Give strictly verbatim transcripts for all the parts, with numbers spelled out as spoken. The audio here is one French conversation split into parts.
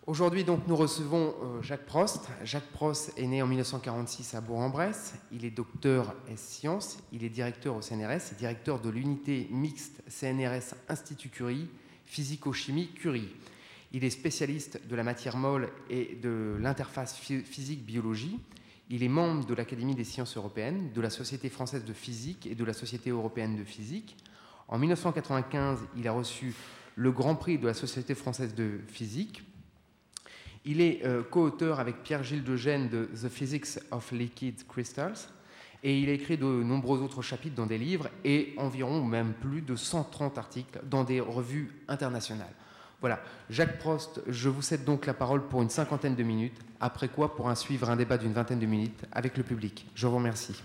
Aujourd'hui, donc, nous recevons euh, Jacques Prost. Jacques Prost est né en mille neuf cent quarante-six à Bourg-en-Bresse. Il est docteur ès sciences. Il est directeur au C N R S et directeur de l'unité mixte C N R S Institut Curie, physico-chimie Curie. Il est spécialiste de la matière molle et de l'interface physique-biologie. Il est membre de l'Académie des sciences européennes, de la Société française de physique et de la Société européenne de physique. En mille neuf cent quatre-vingt-quinze, il a reçu le Grand Prix de la Société française de physique. Il est euh, co-auteur avec Pierre-Gilles de Gennes de The Physics of Liquid Crystals et il a écrit de nombreux autres chapitres dans des livres et environ, ou même plus de cent trente articles dans des revues internationales. Voilà, Jacques Prost, je vous cède donc la parole pour une cinquantaine de minutes, après quoi pourra suivre un débat d'une vingtaine de minutes avec le public. Je vous remercie.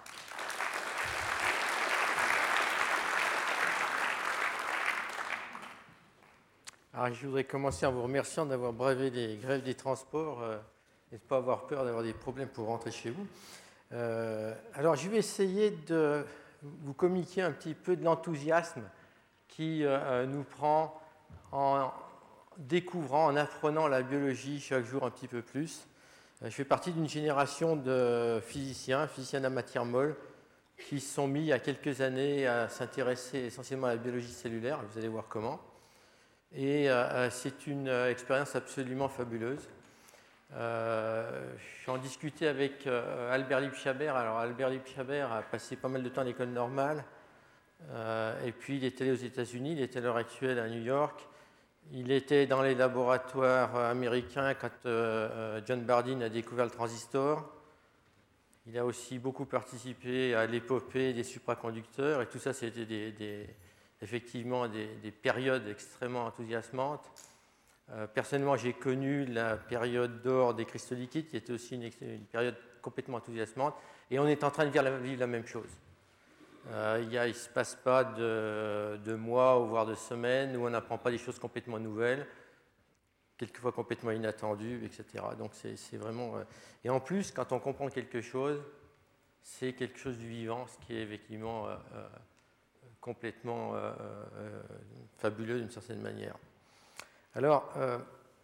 Alors, je voudrais commencer en vous remerciant d'avoir bravé les grèves des transports euh, et de ne pas avoir peur d'avoir des problèmes pour rentrer chez vous. Euh, alors, je vais essayer de vous communiquer un petit peu de l'enthousiasme qui euh, nous prend en découvrant, en apprenant la biologie chaque jour un petit peu plus. Euh, je fais partie d'une génération de physiciens, physiciens de la matière molle, qui se sont mis il y a quelques années à s'intéresser essentiellement à la biologie cellulaire. Vous allez voir comment. Et euh, c'est une euh, expérience absolument fabuleuse. Euh, J'en discutais avec euh, Albert Lieb-Chabert. Alors, Albert Lieb-Chabert a passé pas mal de temps à l'école normale. Euh, et puis, il est allé aux États-Unis. Il est à l'heure actuelle à New York. Il était dans les laboratoires américains quand euh, John Bardeen a découvert le transistor. Il a aussi beaucoup participé à l'épopée des supraconducteurs. Et tout ça, c'était des... des effectivement des, des périodes extrêmement enthousiasmantes. Euh, personnellement, j'ai connu la période d'or des cristaux liquides, qui était aussi une, une période complètement enthousiasmante, et on est en train de vivre la, vivre la même chose. Euh, il ne se passe pas de, de mois, ou voire de semaines, où on n'apprend pas des choses complètement nouvelles, quelquefois complètement inattendues, et cetera. Donc c'est, c'est vraiment... Euh... Et en plus, quand on comprend quelque chose, c'est quelque chose du vivant, ce qui est effectivement... Euh, euh, complètement euh, euh, fabuleux d'une certaine manière. Alors, euh,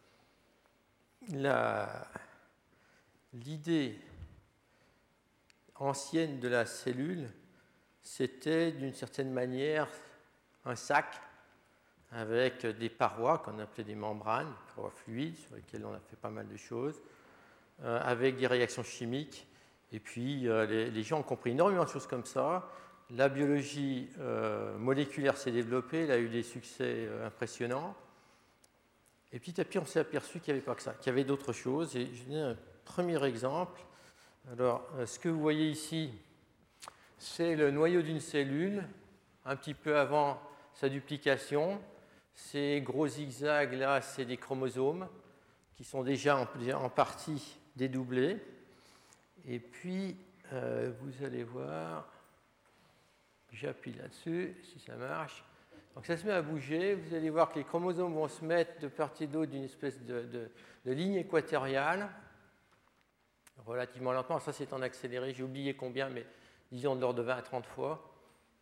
la, l'idée ancienne de la cellule, c'était d'une certaine manière un sac avec des parois qu'on appelait des membranes, des parois fluides sur lesquelles on a fait pas mal de choses, euh, avec des réactions chimiques. Et puis, euh, les, les gens ont compris énormément de choses comme ça. La biologie euh, moléculaire s'est développée, elle a eu des succès euh, impressionnants. Et petit à petit, on s'est aperçu qu'il n'y avait pas que ça, qu'il y avait d'autres choses. Et je vais donner un premier exemple. Alors, euh, ce que vous voyez ici, c'est le noyau d'une cellule, un petit peu avant sa duplication. Ces gros zigzags-là, c'est des chromosomes qui sont déjà en, en partie dédoublés. Et puis, euh, vous allez voir... J'appuie là-dessus, si ça marche. Donc ça se met à bouger. Vous allez voir que les chromosomes vont se mettre de part et d'autre d'une espèce de, de, de ligne équatoriale, relativement lentement. Ça, c'est en accéléré. J'ai oublié combien, mais disons de l'ordre de vingt à trente fois.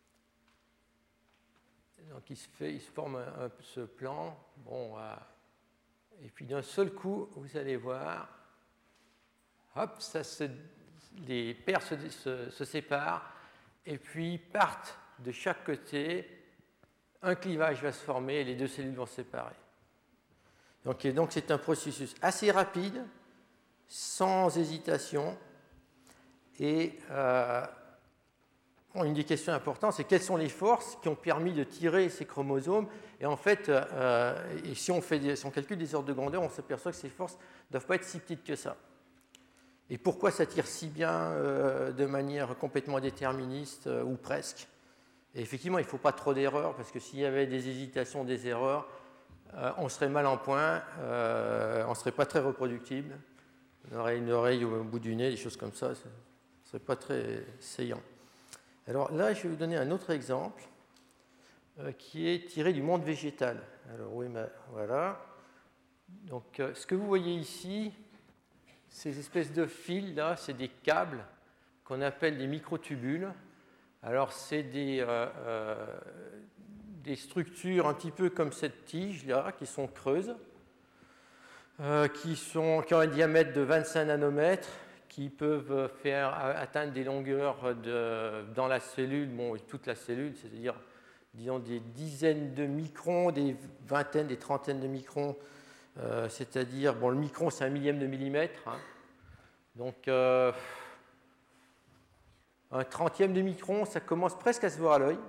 Donc il se, fait, il se forme un, un, ce plan. Bon, euh, et puis d'un seul coup, vous allez voir, hop, ça se, les paires se, se, se séparent. Et puis partent de chaque côté, un clivage va se former et les deux cellules vont se séparer. Donc, donc c'est un processus assez rapide, sans hésitation. Et euh, bon, une des questions importantes, c'est quelles sont les forces qui ont permis de tirer ces chromosomes. Et en fait, euh, et si, on fait des, si on calcule des ordres de grandeur, on s'aperçoit que ces forces ne doivent pas être si petites que ça. Et pourquoi ça tire si bien euh, de manière complètement déterministe, euh, ou presque? Et effectivement, il ne faut pas trop d'erreurs, parce que s'il y avait des hésitations, des erreurs, euh, on serait mal en point, euh, on ne serait pas très reproductible, on aurait une oreille au bout du nez, des choses comme ça, ce ne serait pas très saillant. Alors là, je vais vous donner un autre exemple, euh, qui est tiré du monde végétal. Alors oui, mais voilà. Donc, euh, ce que vous voyez ici... Ces espèces de fils, là, c'est des câbles qu'on appelle des microtubules. Alors, c'est des, euh, euh, des structures un petit peu comme cette tige-là, qui sont creuses, euh, qui, sont, qui ont un diamètre de vingt-cinq nanomètres, qui peuvent faire atteindre des longueurs de, dans la cellule, bon, toute la cellule, c'est-à-dire disons des dizaines de microns, des vingtaines, des trentaines de microns, euh, c'est-à-dire, bon, le micron c'est un millième de millimètre, hein, donc euh, un trentième de micron, ça commence presque à se voir à l'œil,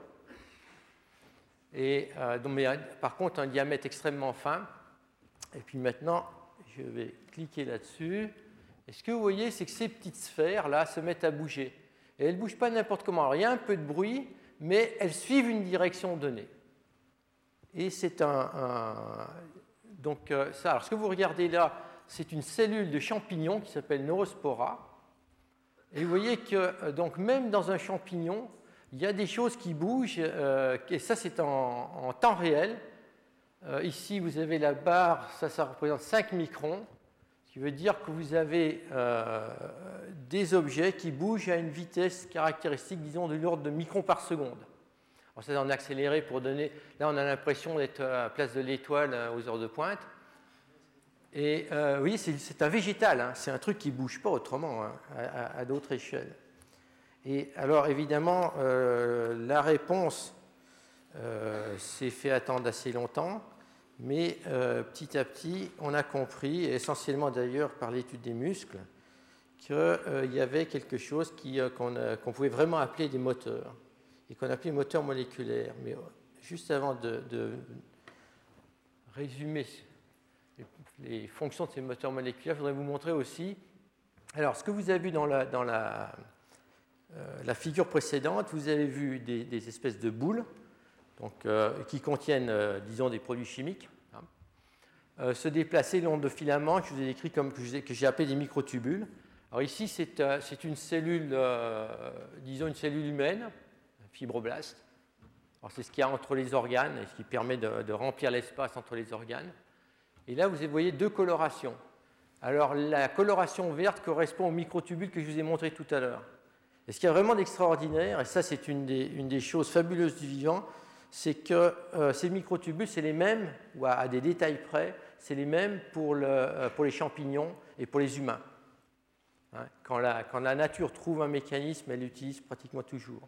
et euh, donc, mais par contre un diamètre extrêmement fin. Et puis maintenant, je vais cliquer là-dessus. Et ce que vous voyez, c'est que ces petites sphères-là se mettent à bouger. Et elles ne bougent pas n'importe comment. Alors, il y a un peu de bruit, mais elles suivent une direction donnée. Et c'est un... un... Donc, euh, ça, alors, ce que vous regardez là, c'est une cellule de champignon qui s'appelle Neurospora. Et vous voyez que, euh, donc, même dans un champignon, il y a des choses qui bougent, euh, et ça, c'est en, en temps réel. Euh, ici, vous avez la barre, ça, ça représente cinq microns. Ce qui veut dire que vous avez euh, des objets qui bougent à une vitesse caractéristique, disons, de l'ordre de microns par seconde. Alors ça, on a accéléré pour donner... Là, on a l'impression d'être à la place de l'étoile aux heures de pointe. Et euh, vous voyez, c'est un végétal, hein, c'est un truc qui ne bouge pas autrement, hein, à, à d'autres échelles. Et alors, évidemment, euh, la réponse euh, s'est fait attendre assez longtemps. Mais euh, petit à petit, on a compris, et essentiellement d'ailleurs par l'étude des muscles, qu'il euh, y avait quelque chose qui, euh, qu'on, euh, qu'on pouvait vraiment appeler des moteurs, et qu'on appelait moteurs moléculaires. Mais euh, juste avant de, de résumer les, les fonctions de ces moteurs moléculaires, je voudrais vous montrer aussi. Alors, ce que vous avez vu dans la, dans la, euh, la figure précédente, vous avez vu des, des espèces de boules. Donc, euh, qui contiennent, euh, disons, des produits chimiques, hein, euh, se déplacer le long de filaments que je vous ai décrit comme que j'ai, que j'ai appelé des microtubules. Alors ici, c'est, euh, c'est une cellule, euh, disons une cellule humaine, un fibroblaste. Alors, c'est ce qu'il y a entre les organes et ce qui permet de, de remplir l'espace entre les organes. Et là, vous voyez deux colorations. Alors, la coloration verte correspond aux microtubules que je vous ai montré tout à l'heure. Et ce qu'il y a vraiment d'extraordinaire, et ça, c'est une des, une des choses fabuleuses du vivant, c'est que euh, ces microtubules, c'est les mêmes, ou à, à des détails près, c'est les mêmes pour, le, euh, pour les champignons et pour les humains. Hein, quand, la, quand la nature trouve un mécanisme, elle l'utilise pratiquement toujours.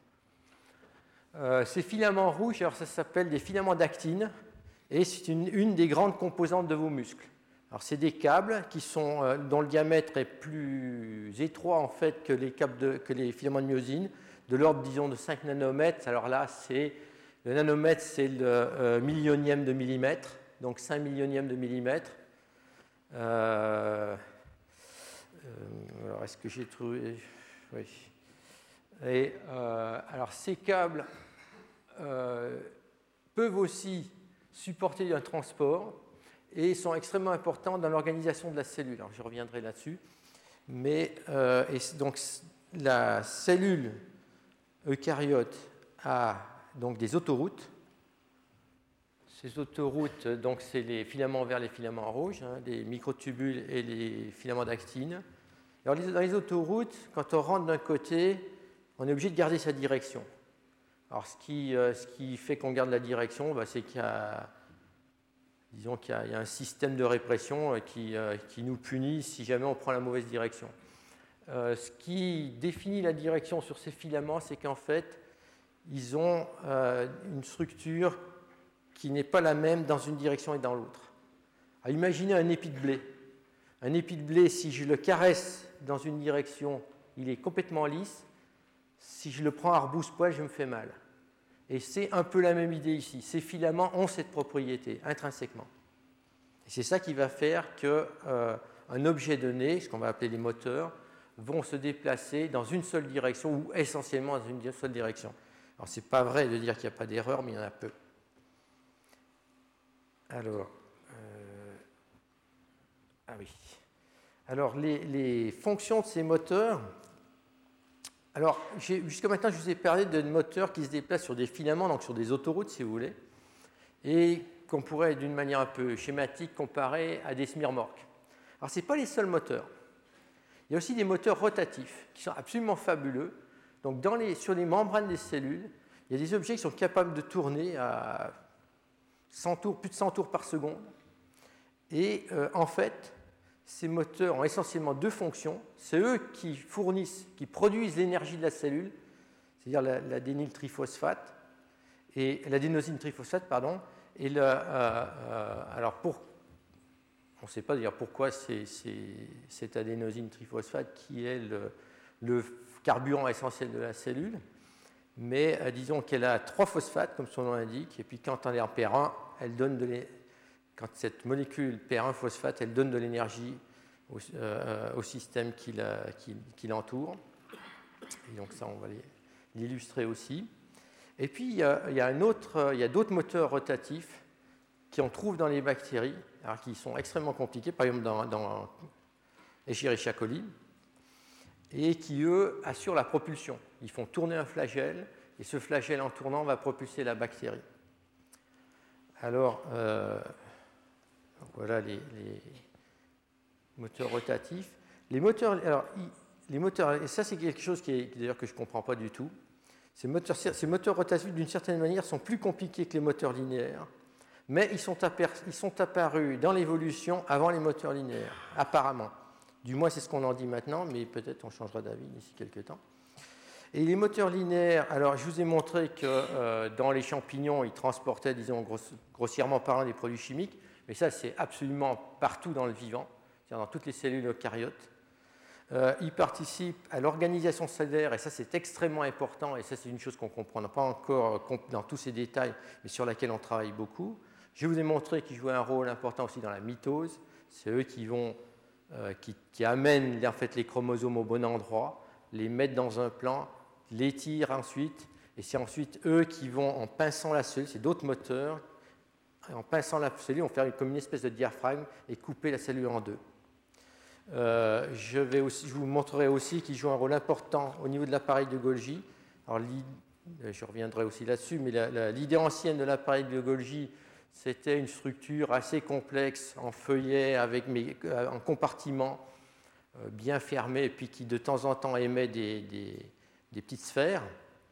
Euh, ces filaments rouges, alors ça s'appelle des filaments d'actine, et c'est une, une des grandes composantes de vos muscles. Alors c'est des câbles qui sont, euh, dont le diamètre est plus étroit en fait que les, câbles de, que les filaments de myosine, de l'ordre, disons, de cinq nanomètres. Alors là, c'est... Le nanomètre, c'est le euh, millionième de millimètre, donc cinq millionièmes de millimètre. Euh, euh, alors, est-ce que j'ai trouvé... Oui. Et, euh, alors, ces câbles euh, peuvent aussi supporter un transport et sont extrêmement importants dans l'organisation de la cellule. Alors, je reviendrai là-dessus. Mais, euh, et donc, la cellule eucaryote a donc des autoroutes. Ces autoroutes, donc, c'est les filaments verts, les filaments rouges, hein, les microtubules et les filaments d'actine. Alors, dans les autoroutes, quand on rentre d'un côté, on est obligé de garder sa direction. Alors, ce qui, euh, ce qui fait qu'on garde la direction, bah, c'est qu'il y a, disons qu'il y a, il y a un système de répression qui, euh, qui nous punit si jamais on prend la mauvaise direction. Euh, ce qui définit la direction sur ces filaments, c'est qu'en fait, ils ont euh, une structure qui n'est pas la même dans une direction et dans l'autre. Alors, imaginez un épi de blé. Un épi de blé, si je le caresse dans une direction, il est complètement lisse. Si je le prends à rebousse-poil, je me fais mal. Et c'est un peu la même idée ici. Ces filaments ont cette propriété intrinsèquement. Et c'est ça qui va faire qu'un euh, objet donné, ce qu'on va appeler les moteurs, vont se déplacer dans une seule direction ou essentiellement dans une seule direction. Alors, ce n'est pas vrai de dire qu'il n'y a pas d'erreur, mais il y en a peu. Alors, euh... ah oui. Alors, les, les fonctions de ces moteurs. Alors, jusqu'à maintenant, je vous ai parlé de moteurs qui se déplacent sur des filaments, donc sur des autoroutes, si vous voulez, et qu'on pourrait, d'une manière un peu schématique, comparer à des semi-remorques. Alors, ce n'est pas les seuls moteurs. Il y a aussi des moteurs rotatifs qui sont absolument fabuleux. Donc, dans les, sur les membranes des cellules, il y a des objets qui sont capables de tourner à cent tours, plus de cent tours par seconde. Et euh, en fait, ces moteurs ont essentiellement deux fonctions. C'est eux qui fournissent, qui produisent l'énergie de la cellule, c'est-à-dire l'adényltriphosphate, et l'adénosine triphosphate, pardon. Et le, euh, euh, alors pour, on ne sait pas dire pourquoi c'est, c'est cette adénosine triphosphate qui est le, le carburant essentiel de la cellule, mais euh, disons qu'elle a trois phosphates, comme son nom l'indique, et puis quand on est en P R un, elle donne de l'é... quand cette molécule P R un phosphate, elle donne de l'énergie au, euh, au système qui, la, qui, qui l'entoure. Et donc ça, on va l'illustrer aussi. Et puis, il y a, il y a, un autre, il y a d'autres moteurs rotatifs qu'on trouve dans les bactéries, alors qui sont extrêmement compliqués, par exemple dans, dans Escherichia coli, et qui, eux, assurent la propulsion. Ils font tourner un flagelle, et ce flagelle, en tournant, va propulser la bactérie. Alors, euh, voilà les, les moteurs rotatifs. Les moteurs, alors, les moteurs, et ça, c'est quelque chose qui est, d'ailleurs que je ne comprends pas du tout. Ces moteurs, ces moteurs rotatifs, d'une certaine manière, sont plus compliqués que les moteurs linéaires, mais ils sont, aper- ils sont apparus dans l'évolution avant les moteurs linéaires, apparemment. Du moins, c'est ce qu'on en dit maintenant, mais peut-être on changera d'avis d'ici quelques temps. Et les moteurs linéaires, alors je vous ai montré que euh, dans les champignons, ils transportaient, disons gross- grossièrement parlant, des produits chimiques, mais ça, c'est absolument partout dans le vivant, c'est-à-dire dans toutes les cellules eucaryotes. Euh, ils participent à l'organisation cellulaire, et ça c'est extrêmement important, et ça c'est une chose qu'on ne comprend pas encore dans tous ces détails, mais sur laquelle on travaille beaucoup. Je vous ai montré qu'ils jouaient un rôle important aussi dans la mitose, c'est eux qui, vont, euh, qui, qui amènent en fait, les chromosomes au bon endroit, les mettent dans un plan, les tirent ensuite, et c'est ensuite eux qui vont, en pinçant la cellule, c'est d'autres moteurs, en pinçant la cellule, on fait comme une espèce de diaphragme et couper la cellule en deux. Euh, je, vais aussi, je vous montrerai aussi qu'il joue un rôle important au niveau de l'appareil de Golgi. Alors, je reviendrai aussi là-dessus, mais la, la, l'idée ancienne de l'appareil de Golgi, c'était une structure assez complexe, en feuillet, avec mes, en compartiments euh, bien fermés, et puis qui de temps en temps émet des, des, des petites sphères.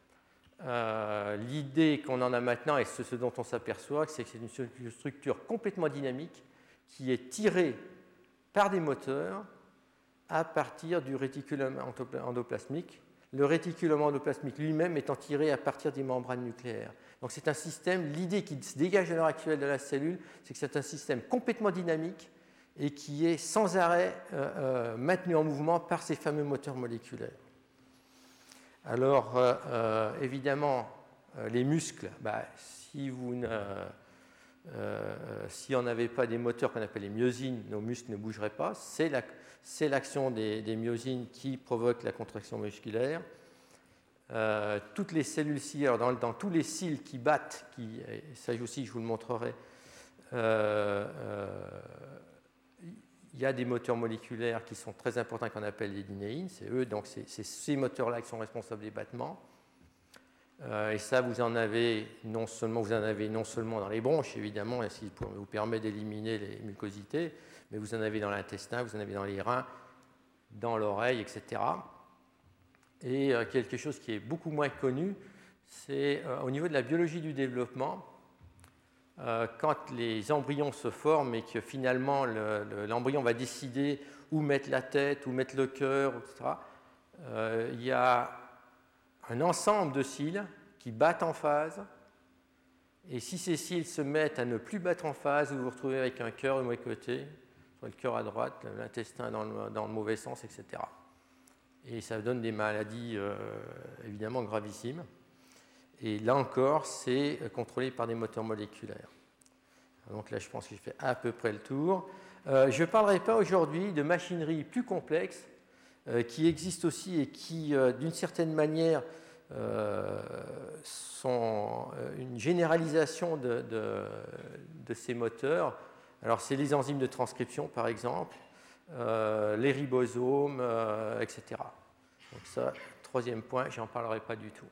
Euh, l'idée qu'on en a maintenant, et ce, ce dont on s'aperçoit, c'est que c'est une structure complètement dynamique qui est tirée par des moteurs à partir du réticulum endoplasmique, le réticulum endoplasmique lui-même étant tiré à partir des membranes nucléaires. Donc c'est un système, l'idée qui se dégage à l'heure actuelle de la cellule, c'est que c'est un système complètement dynamique et qui est sans arrêt euh, euh, maintenu en mouvement par ces fameux moteurs moléculaires. Alors, euh, euh, évidemment, euh, les muscles, bah, si vous ne... Euh, si on n'avait pas des moteurs qu'on appelle les myosines, nos muscles ne bougeraient pas. C'est, la, c'est l'action des, des myosines qui provoque la contraction musculaire. Euh, toutes les cellules ciliaires, dans, dans tous les cils qui battent, qui, ça aussi je vous le montrerai, euh, euh, il y a des moteurs moléculaires qui sont très importants qu'on appelle les dynéines. C'est eux, donc c'est, c'est ces moteurs-là qui sont responsables des battements. Euh, et ça, vous en avez non seulement, vous en avez non seulement dans les bronches, évidemment, ce qui vous permet d'éliminer les mucosités, mais vous en avez dans l'intestin, vous en avez dans les reins, dans l'oreille, et cetera. Et euh, quelque chose qui est beaucoup moins connu, c'est euh, au niveau de la biologie du développement, euh, quand les embryons se forment et que finalement le, le, l'embryon va décider où mettre la tête, où mettre le cœur, et cetera, euh, il y a un ensemble de cils qui battent en phase, et si ces cils se mettent à ne plus battre en phase, vous vous retrouvez avec un cœur de mauvais côté, soit le cœur à droite, l'intestin dans le, dans le mauvais sens, et cetera. Et ça donne des maladies euh, évidemment gravissimes. Et là encore, c'est contrôlé par des moteurs moléculaires. Donc là, je pense que j'ai fait à peu près le tour. Euh, je ne parlerai pas aujourd'hui de machinerie plus complexe, Euh, qui existent aussi et qui, euh, d'une certaine manière, euh, sont une généralisation de, de, de ces moteurs. Alors, c'est les enzymes de transcription, par exemple, euh, les ribosomes, euh, et cetera. Donc ça, troisième point, je n'en parlerai pas du tout.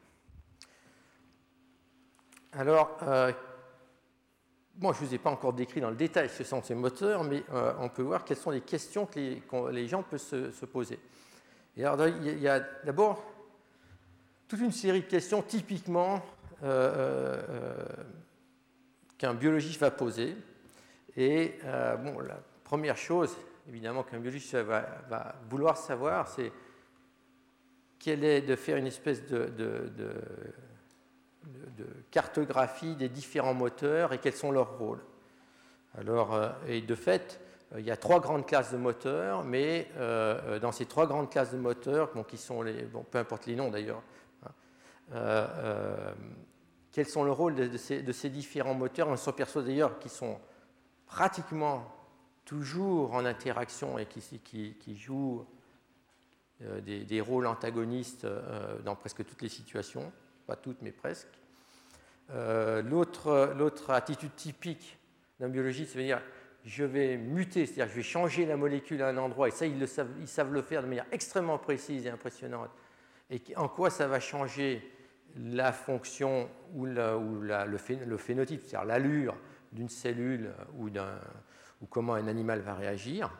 Alors, euh, bon, je ne vous ai pas encore décrit dans le détail ce que sont ces moteurs, mais euh, on peut voir quelles sont les questions que les, que les gens peuvent se, se poser. Et alors, il y a d'abord toute une série de questions typiquement euh, euh, qu'un biologiste va poser. Et euh, bon, la première chose, évidemment, qu'un biologiste va, va vouloir savoir, c'est quelle est de faire une espèce de, de, de, de, de cartographie des différents moteurs et quels sont leurs rôles. Alors, euh, et de fait, il y a trois grandes classes de moteurs, mais euh, dans ces trois grandes classes de moteurs, bon, qui sont les, bon, peu importe les noms d'ailleurs, hein, euh, euh, quels sont le rôle de, de, ces, de ces différents moteurs? On s'aperçoit d'ailleurs qu'ils sont pratiquement toujours en interaction et qui, qui, qui jouent euh, des, des rôles antagonistes euh, dans presque toutes les situations, pas toutes mais presque. Euh, l'autre, l'autre attitude typique d'un biologiste, c'est de dire je vais muter, c'est-à-dire je vais changer la molécule à un endroit, et ça ils, le savent, ils savent le faire de manière extrêmement précise et impressionnante. Et en quoi ça va changer la fonction ou, la, ou la, le, phé, le phénotype, c'est-à-dire l'allure d'une cellule ou, d'un, ou comment un animal va réagir.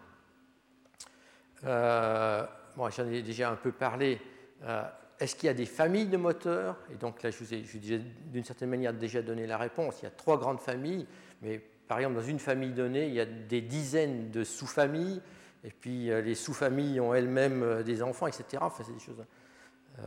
Euh, bon, j'en ai déjà un peu parlé. Euh, est-ce qu'il y a des familles de moteurs? Et donc là, je vous ai, je vous ai d'une certaine manière déjà donné la réponse. Il y a trois grandes familles, mais par exemple, dans une famille donnée, il y a des dizaines de sous-familles, et puis les sous-familles ont elles-mêmes des enfants, et cetera. Enfin, c'est des choses... Euh,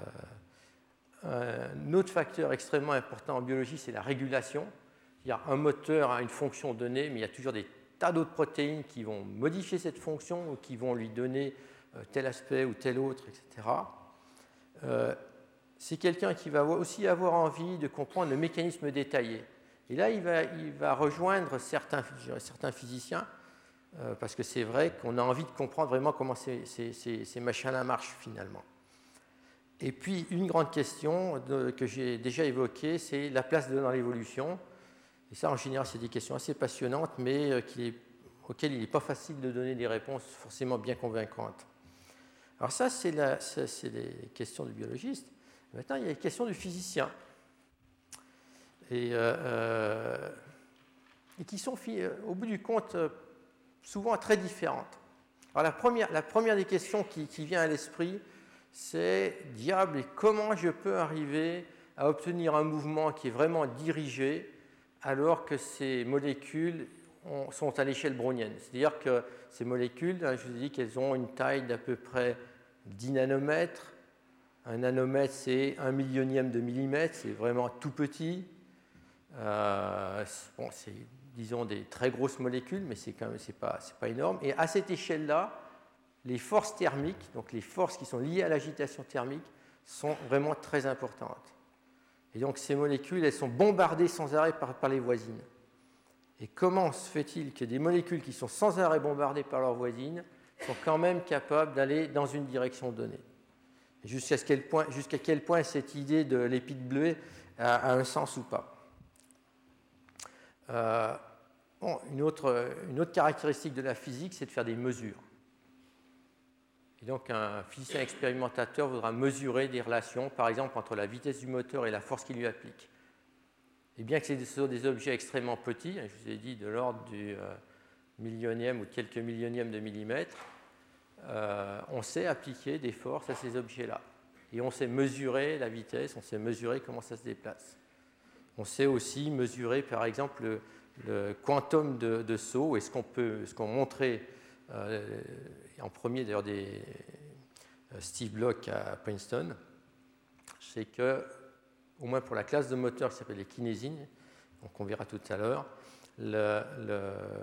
Un autre facteur extrêmement important en biologie, c'est la régulation. C'est-à-dire un moteur a une fonction donnée, mais il y a toujours des tas d'autres protéines qui vont modifier cette fonction ou qui vont lui donner tel aspect ou tel autre, et cetera. Euh, c'est quelqu'un qui va aussi avoir envie de comprendre le mécanisme détaillé. Et là, il va, il va rejoindre certains, certains physiciens, euh, parce que c'est vrai qu'on a envie de comprendre vraiment comment ces, ces, ces, ces machins-là marchent finalement. Et puis, une grande question de, que j'ai déjà évoquée, c'est la place de, dans l'évolution. Et ça, en général, c'est des questions assez passionnantes, mais euh, qui est, auxquelles il n'est pas facile de donner des réponses forcément bien convaincantes. Alors ça, c'est, la, ça, c'est les questions du biologiste. Maintenant, il y a les questions du physicien. Et, euh, euh, et qui sont, au bout du compte, souvent très différentes. Alors, la première, la première des questions qui, qui vient à l'esprit, c'est diable, et comment je peux arriver à obtenir un mouvement qui est vraiment dirigé alors que ces molécules ont, sont à l'échelle brownienne. C'est-à-dire que ces molécules, hein, je vous ai dit qu'elles ont une taille d'à peu près dix nanomètres. Un nanomètre, c'est un millionième de millimètre, c'est vraiment tout petit. Euh, bon, c'est, disons, des très grosses molécules, mais c'est quand même, c'est pas, c'est pas énorme. Et à cette échelle-là, les forces thermiques, donc les forces qui sont liées à l'agitation thermique, sont vraiment très importantes. Et donc ces molécules, elles sont bombardées sans arrêt par, par les voisines. Et comment se fait-il que des molécules qui sont sans arrêt bombardées par leurs voisines sont quand même capables d'aller dans une direction donnée? Jusqu'à quel point, jusqu'à quel point cette idée de lépide bleuet a, a un sens ou pas? euh, bon, une, autre, une autre caractéristique de la physique, c'est de faire des mesures. Et donc, un physicien expérimentateur voudra mesurer des relations, par exemple, entre la vitesse du moteur et la force qu'il lui applique. Et bien que ce sont des objets extrêmement petits, je vous ai dit de l'ordre du euh, millionième ou de quelques millionièmes de millimètre, euh, on sait appliquer des forces à ces objets-là. Et on sait mesurer la vitesse, on sait mesurer comment ça se déplace. On sait aussi mesurer, par exemple, le, le quantum de, de saut, et ce qu'on peut, ce qu'on montrait euh, en premier d'ailleurs des Steve Bloch à Princeton, c'est que, au moins pour la classe de moteurs qui s'appelle les kinésines, donc on verra tout à l'heure, le, le,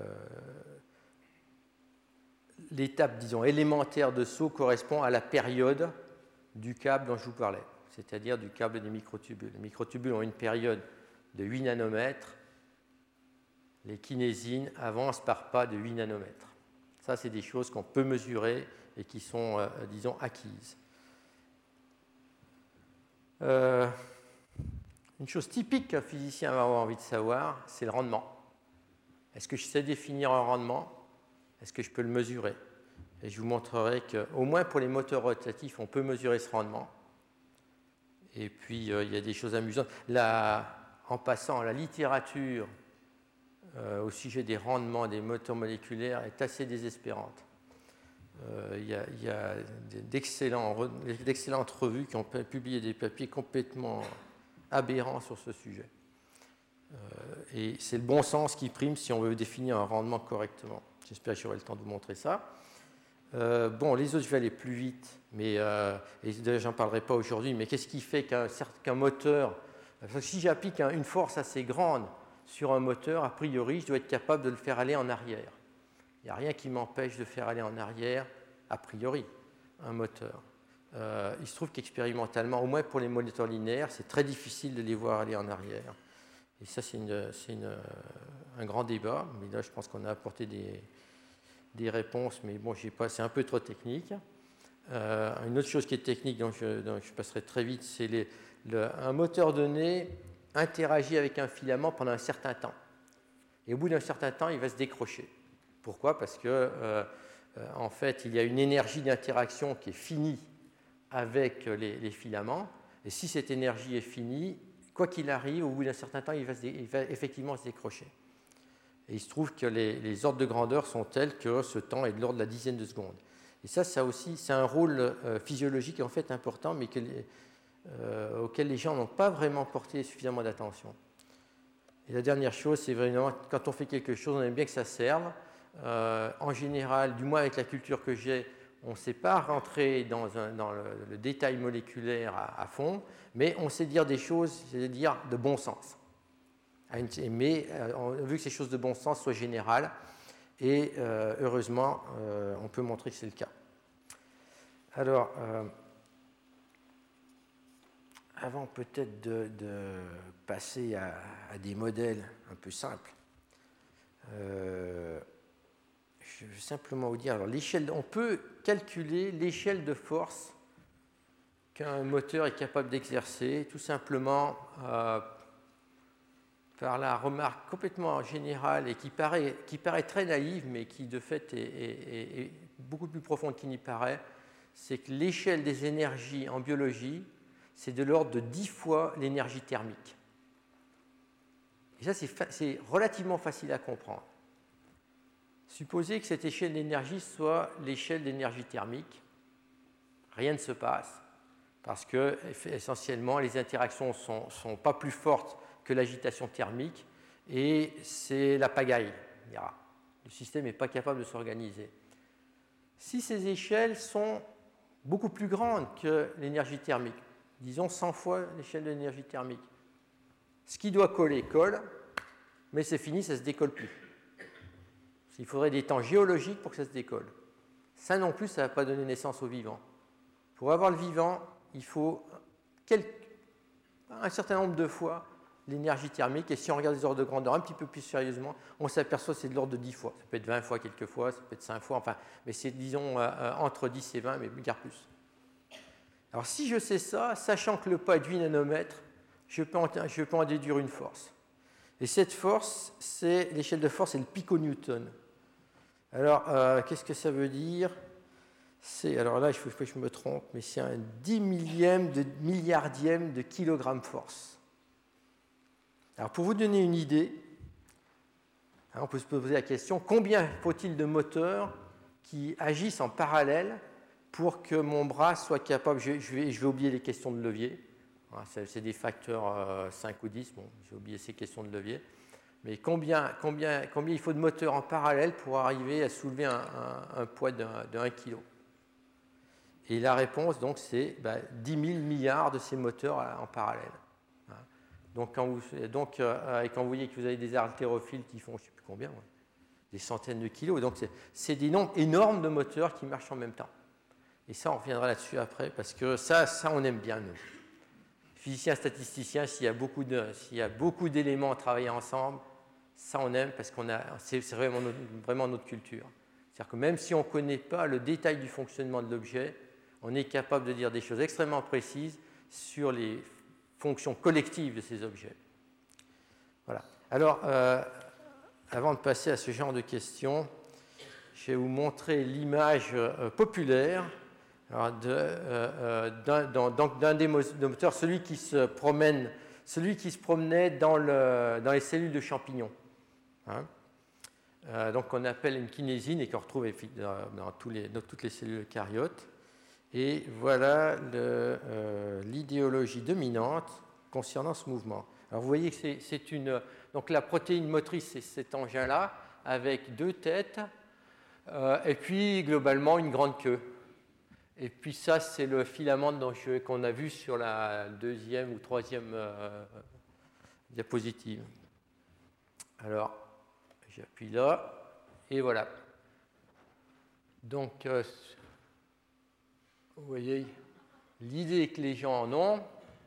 l'étape, disons, élémentaire de saut correspond à la période du câble dont je vous parlais, c'est-à-dire du câble des microtubules. Les microtubules ont une période de huit nanomètres, les kinésines avancent par pas de huit nanomètres. Ça, c'est des choses qu'on peut mesurer et qui sont, euh, disons, acquises. Euh, une chose typique qu'un physicien va avoir envie de savoir, c'est le rendement. Est-ce que je sais définir un rendement? Est-ce que je peux le mesurer? Et je vous montrerai qu'au moins pour les moteurs rotatifs, on peut mesurer ce rendement. Et puis, euh, il y a des choses amusantes. La, en passant, la littérature Euh, au sujet des rendements des moteurs moléculaires est assez désespérante. Euh, il y a, il y a d'excellents, d'excellentes revues qui ont publié des papiers complètement aberrants sur ce sujet. Euh, et c'est le bon sens qui prime si on veut définir un rendement correctement. J'espère que j'aurai le temps de vous montrer ça. Euh, bon, les autres, je vais aller plus vite, mais euh, et j'en parlerai pas aujourd'hui, mais qu'est-ce qui fait qu'un, qu'un moteur, parce que si j'applique un, une force assez grande sur un moteur, a priori, je dois être capable de le faire aller en arrière. Il n'y a rien qui m'empêche de faire aller en arrière, a priori, un moteur. Euh, il se trouve qu'expérimentalement, au moins pour les moteurs linéaires, c'est très difficile de les voir aller en arrière. Et ça, c'est, une, c'est une, un grand débat, mais là, je pense qu'on a apporté des, des réponses, mais bon, j'ai pas, c'est un peu trop technique. Euh, une autre chose qui est technique, dont je, dont je passerai très vite, c'est les, le, un moteur donné interagit avec un filament pendant un certain temps. Et au bout d'un certain temps, il va se décrocher. Pourquoi ? Parce que, euh, euh, en fait, il y a une énergie d'interaction qui est finie avec les, les filaments. Et si cette énergie est finie, quoi qu'il arrive, au bout d'un certain temps, il va, se dé, il va effectivement se décrocher. Et il se trouve que les, les ordres de grandeur sont tels que ce temps est de l'ordre de la dizaine de secondes. Et ça, ça aussi, c'est un rôle euh, physiologique en fait important, mais que les, euh, auquel les gens n'ont pas vraiment porté suffisamment d'attention. Et la dernière chose, c'est vraiment quand on fait quelque chose, on aime bien que ça serve. Euh, en général, du moins avec la culture que j'ai, on ne sait pas rentrer dans, un, dans le, le détail moléculaire à, à fond, mais on sait dire des choses, c'est-à-dire de bon sens. Mais euh, on veut que ces choses de bon sens soient générales, et euh, heureusement, euh, on peut montrer que c'est le cas. Alors, euh, avant peut-être de, de passer à, à des modèles un peu simples, euh, je vais simplement vous dire, alors l'échelle, on peut calculer l'échelle de force qu'un moteur est capable d'exercer, tout simplement euh, par la remarque complètement générale et qui paraît, qui paraît très naïve, mais qui de fait est, est, est beaucoup plus profonde qu'il n'y paraît, c'est que l'échelle des énergies en biologie, c'est de l'ordre de dix fois l'énergie thermique. Et ça, c'est, fa- c'est relativement facile à comprendre. Supposez que cette échelle d'énergie soit l'échelle d'énergie thermique. Rien ne se passe parce que, essentiellement, les interactions ne sont, sont pas plus fortes que l'agitation thermique et c'est la pagaille. Le système n'est pas capable de s'organiser. Si ces échelles sont beaucoup plus grandes que l'énergie thermique, disons cent fois l'échelle de l'énergie thermique, ce qui doit coller colle, mais c'est fini, ça ne se décolle plus. Il faudrait des temps géologiques pour que ça se décolle. Ça non plus, ça ne va pas donner naissance au vivant. Pour avoir le vivant, il faut quelques, un certain nombre de fois l'énergie thermique. Et si on regarde les ordres de grandeur un petit peu plus sérieusement, on s'aperçoit que c'est de l'ordre de dix fois. Ça peut être vingt fois quelquefois, ça peut être cinq fois, enfin, mais c'est disons euh, entre dix et vingt, mais bien plus. Alors si je sais ça, sachant que le pas est de huit nanomètres, je peux, en, je peux en déduire une force. Et cette force, c'est l'échelle de force, c'est le piconewton. Alors, euh, qu'est-ce que ça veut dire ? C'est, alors là, il faut que je me trompe, mais c'est un dix millième de milliardième de kilogramme force. Alors, pour vous donner une idée, hein, on peut se poser la question, combien faut-il de moteurs qui agissent en parallèle pour que mon bras soit capable, je, je, vais, je vais oublier les questions de levier, hein, c'est, c'est des facteurs euh, cinq ou dix, bon, j'ai oublié ces questions de levier, mais combien, combien, combien il faut de moteurs en parallèle pour arriver à soulever un, un, un poids de, de un kilo ? Et la réponse, donc, c'est bah, dix mille milliards de ces moteurs en parallèle. Donc, quand vous, donc euh, et quand vous voyez que vous avez des haltérophiles qui font, je ne sais plus combien, ouais, des centaines de kilos, donc c'est, c'est des nombres énormes de moteurs qui marchent en même temps. Et ça, on reviendra là-dessus après, parce que ça, ça on aime bien, nous. Physiciens, statisticiens, s'il y a beaucoup, de, s'il y a beaucoup d'éléments à travailler ensemble, ça, on aime, parce qu'on a, c'est, c'est vraiment, notre, vraiment notre culture. C'est-à-dire que même si on ne connaît pas le détail du fonctionnement de l'objet, on est capable de dire des choses extrêmement précises sur les fonctions collectives de ces objets. Voilà. Alors, euh, avant de passer à ce genre de questions, je vais vous montrer l'image euh, populaire alors de, euh, d'un, dans, donc d'un des moteurs, celui qui se promène, celui qui se promenait dans, le, dans les cellules de champignons. Hein. Euh, donc, on appelle une kinésine et qu'on retrouve dans, dans, tous les, dans toutes les cellules eucaryotes. Et voilà le, euh, l'idéologie dominante concernant ce mouvement. Alors vous voyez que c'est une... Donc la protéine motrice, c'est cet engin-là, avec deux têtes, euh, et puis globalement une grande queue. Et puis ça, c'est le filament qu'on a vu sur la deuxième ou troisième euh, diapositive. Alors, j'appuie là, et voilà. Donc, euh, vous voyez, l'idée que les gens en ont,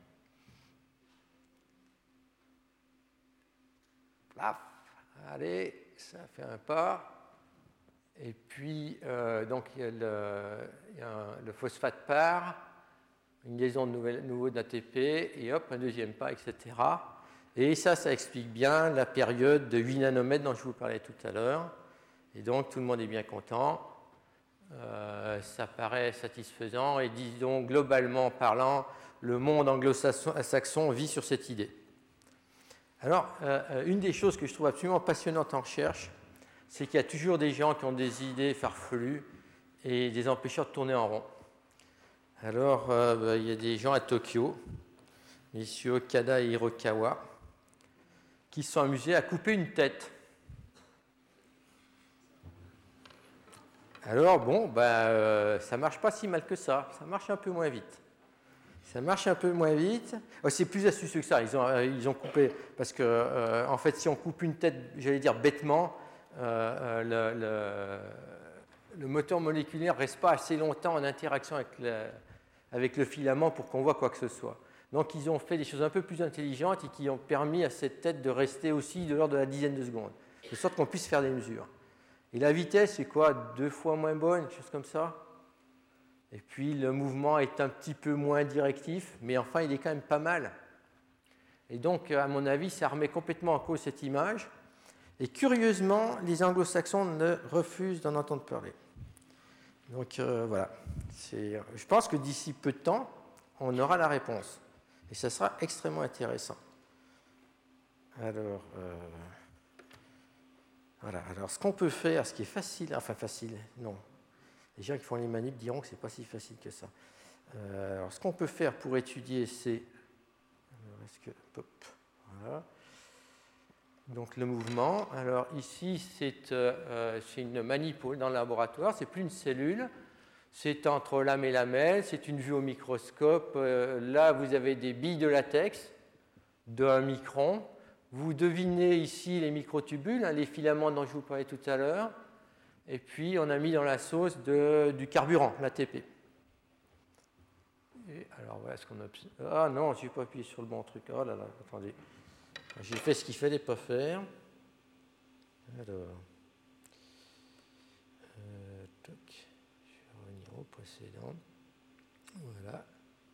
paf, allez, ça fait un pas. Et puis, euh, donc, il y a le, il y a un, le phosphate part, une liaison de nouvel, nouveau d'A T P, et hop, un deuxième pas, et cetera. Et ça, ça explique bien la période de huit nanomètres dont je vous parlais tout à l'heure. Et donc, tout le monde est bien content. Euh, ça paraît satisfaisant. Et disons, globalement parlant, le monde anglo-saxon vit sur cette idée. Alors, euh, une des choses que je trouve absolument passionnante en recherche, c'est qu'il y a toujours des gens qui ont des idées farfelues et des empêcheurs de tourner en rond. Alors, euh, bah, il y a des gens à Tokyo, messieurs Okada et Hirokawa, qui se sont amusés à couper une tête. Alors, bon, bah, euh, ça ne marche pas si mal que ça. Ça marche un peu moins vite. Ça marche un peu moins vite. Oh, c'est plus astucieux que ça. Ils ont, euh, ils ont coupé. Parce que, euh, en fait, si on coupe une tête, j'allais dire bêtement, euh, euh, le, le, le moteur moléculaire ne reste pas assez longtemps en interaction avec le, avec le filament pour qu'on voit quoi que ce soit. Donc, ils ont fait des choses un peu plus intelligentes et qui ont permis à cette tête de rester aussi de l'ordre de la dizaine de secondes, de sorte qu'on puisse faire des mesures. Et la vitesse, c'est quoi? Deux fois moins bonne, quelque chose comme ça. Et puis, le mouvement est un petit peu moins directif, mais enfin, il est quand même pas mal. Et donc, à mon avis, ça remet complètement en cause cette image. Et curieusement, les anglo-saxons ne refusent d'en entendre parler. Donc, euh, voilà. Je pense que d'ici peu de temps, on aura la réponse. Et ça sera extrêmement intéressant. Alors... Euh Voilà, alors ce qu'on peut faire, ce qui est facile, enfin facile, non, les gens qui font les manips diront que ce n'est pas si facile que ça. Euh, alors ce qu'on peut faire pour étudier, c'est, est-ce que, hop, voilà, donc le mouvement. Alors ici, c'est euh, une manip dans le laboratoire, c'est plus une cellule, c'est entre lame et lamelle, c'est une vue au microscope. Euh, là, vous avez des billes de latex d'un micron. Vous devinez ici les microtubules, hein, les filaments dont je vous parlais tout à l'heure. Et puis, on a mis dans la sauce de, du carburant, l'A T P. Et alors, voilà ce qu'on a... Ah non, je n'ai pas appuyé sur le bon truc. Oh là là, attendez. J'ai fait ce qu'il fallait pas faire. Alors... Euh, toc. Je vais revenir au précédent. Voilà.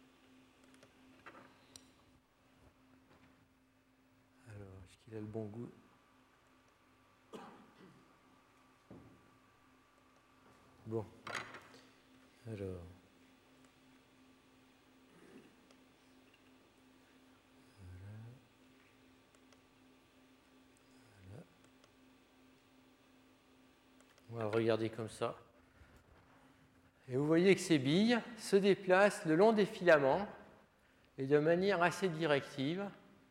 Il a le bon goût. Bon. Alors. Voilà. Voilà. On va regarder comme ça. Et vous voyez que ces billes se déplacent le long des filaments et de manière assez directive.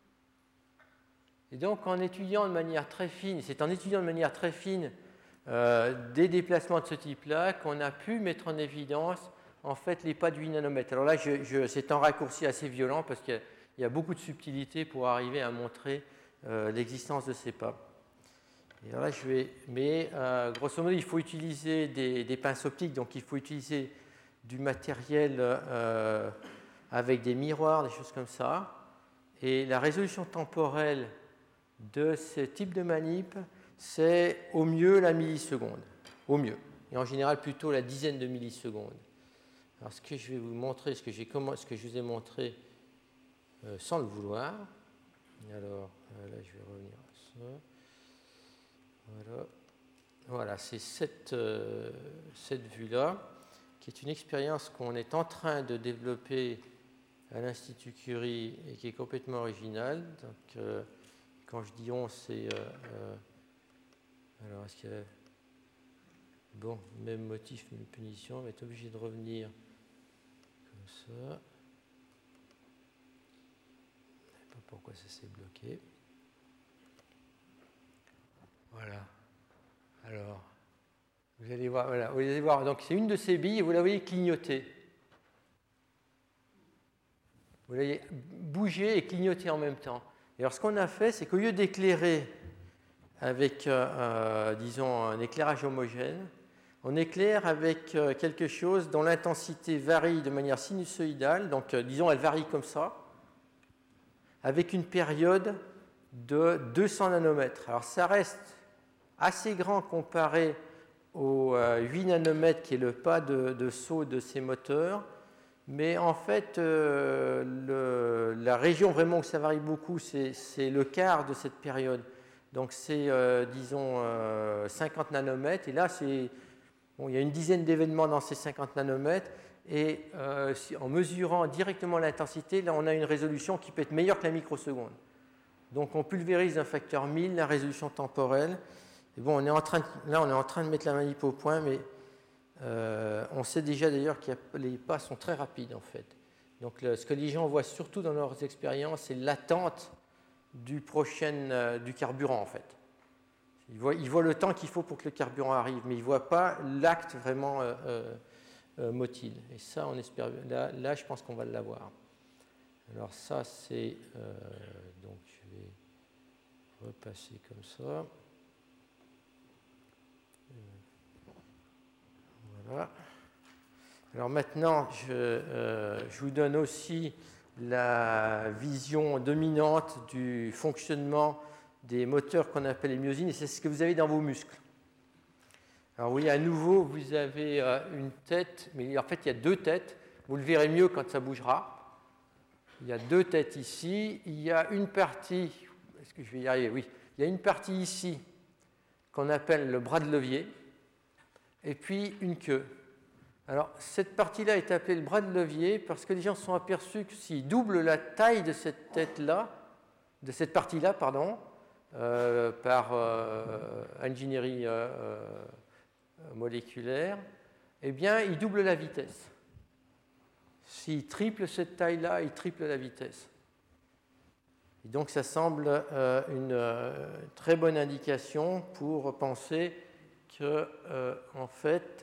Et donc, en étudiant de manière très fine, c'est en étudiant de manière très fine euh, des déplacements de ce type-là qu'on a pu mettre en évidence en fait les pas de huit nanomètres. Alors là, je, je, c'est un raccourci assez violent parce qu'il y a, il y a beaucoup de subtilité pour arriver à montrer euh, l'existence de ces pas. Et alors là, je vais, mais euh, grosso modo, il faut utiliser des, des pinces optiques, donc il faut utiliser du matériel euh, avec des miroirs, des choses comme ça. Et la résolution temporelle de ce type de manip, c'est au mieux la milliseconde, au mieux, et en général plutôt la dizaine de millisecondes. Alors ce que je vais vous montrer, ce que, j'ai, ce que je vous ai montré euh, sans le vouloir, alors euh, là je vais revenir à ça, voilà, voilà c'est cette, euh, cette vue-là, qui est une expérience qu'on est en train de développer à l'Institut Curie et qui est complètement originale. Donc, euh, quand je dis on, c'est... Euh, euh, alors, est-ce qu'il y a... Bon, même motif, même punition, on va être obligé de revenir comme ça. Pas pourquoi ça s'est bloqué. Voilà. Alors, vous allez voir, voilà, vous allez voir, donc c'est une de ces billes, et vous la voyez clignoter. Vous la voyez bouger et clignoter en même temps. Et alors, ce qu'on a fait, c'est qu'au lieu d'éclairer avec, euh, euh, disons, un éclairage homogène, on éclaire avec euh, quelque chose dont l'intensité varie de manière sinusoïdale, donc, euh, disons, elle varie comme ça, avec une période de deux cents nanomètres. Alors, ça reste assez grand comparé aux euh, huit nanomètres qui est le pas de, de saut de ces moteurs, mais en fait, euh, le, la région vraiment où ça varie beaucoup, c'est, c'est le quart de cette période. Donc c'est, euh, disons, euh, cinquante nanomètres, et là, c'est, bon, il y a une dizaine d'événements dans ces cinquante nanomètres, et euh, si, en mesurant directement l'intensité, là, on a une résolution qui peut être meilleure que la microseconde. Donc on pulvérise d'un facteur mille la résolution temporelle. Et bon, on est en train de, là, on est en train de mettre la manip au point, mais euh, on sait déjà d'ailleurs que les pas sont très rapides en fait. Donc le, ce que les gens voient surtout dans leurs expériences, c'est l'attente du prochain euh, du carburant en fait. Ils voient, ils voient le temps qu'il faut pour que le carburant arrive, mais ils ne voient pas l'acte vraiment euh, euh, euh, motile. Et ça, on espère. Là, là je pense qu'on va l'avoir. Alors ça, c'est euh, donc je vais repasser comme ça. Voilà. Alors maintenant, je, euh, je vous donne aussi la vision dominante du fonctionnement des moteurs qu'on appelle les myosines, et c'est ce que vous avez dans vos muscles. Alors oui, à nouveau, vous avez euh, une tête, mais en fait, il y a deux têtes. Vous le verrez mieux quand ça bougera. Il y a deux têtes ici. Il y a une partie, est-ce que je vais y arriver? Oui. Il y a une partie ici qu'on appelle le bras de levier, et puis une queue. Alors, cette partie-là est appelée le bras de levier parce que les gens se sont aperçus que s'ils doublent la taille de cette tête-là, de cette partie-là, pardon, euh, par euh, ingénierie euh, euh, moléculaire, eh bien, ils doublent la vitesse. S'ils triplent cette taille-là, ils triplent la vitesse. Et donc, ça semble euh, une euh, très bonne indication pour penser que, euh, en fait,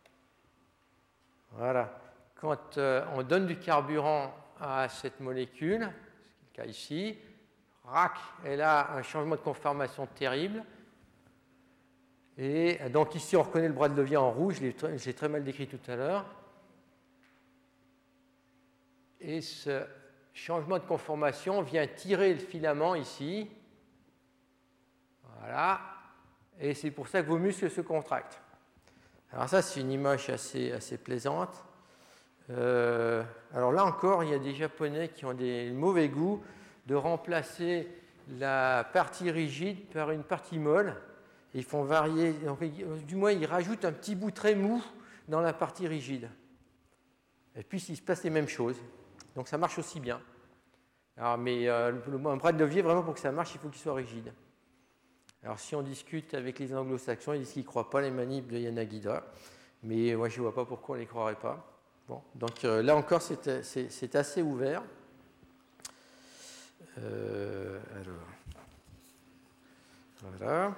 voilà, quand euh, on donne du carburant à cette molécule, c'est le cas ici, rac, elle a un changement de conformation terrible. Et donc ici, on reconnaît le bras de levier en rouge, je l'ai très, je l'ai très mal décrit tout à l'heure. Et ce changement de conformation vient tirer le filament ici. Voilà. Et c'est pour ça que vos muscles se contractent. Alors ça, c'est une image assez, assez plaisante. Euh, alors là encore, il y a des Japonais qui ont des mauvais goûts de remplacer la partie rigide par une partie molle. Ils font varier, donc, du moins ils rajoutent un petit bout très mou dans la partie rigide. Et puis il se passe les mêmes choses. Donc ça marche aussi bien. Alors, mais euh, un bras de levier, vraiment pour que ça marche, il faut qu'il soit rigide. Alors si on discute avec les anglo-saxons, ils disent qu'ils ne croient pas les manips de Yanagida, mais moi je ne vois pas pourquoi on ne les croirait pas. Bon, donc euh, là encore c'est, c'est, c'est assez ouvert. Euh, alors, voilà.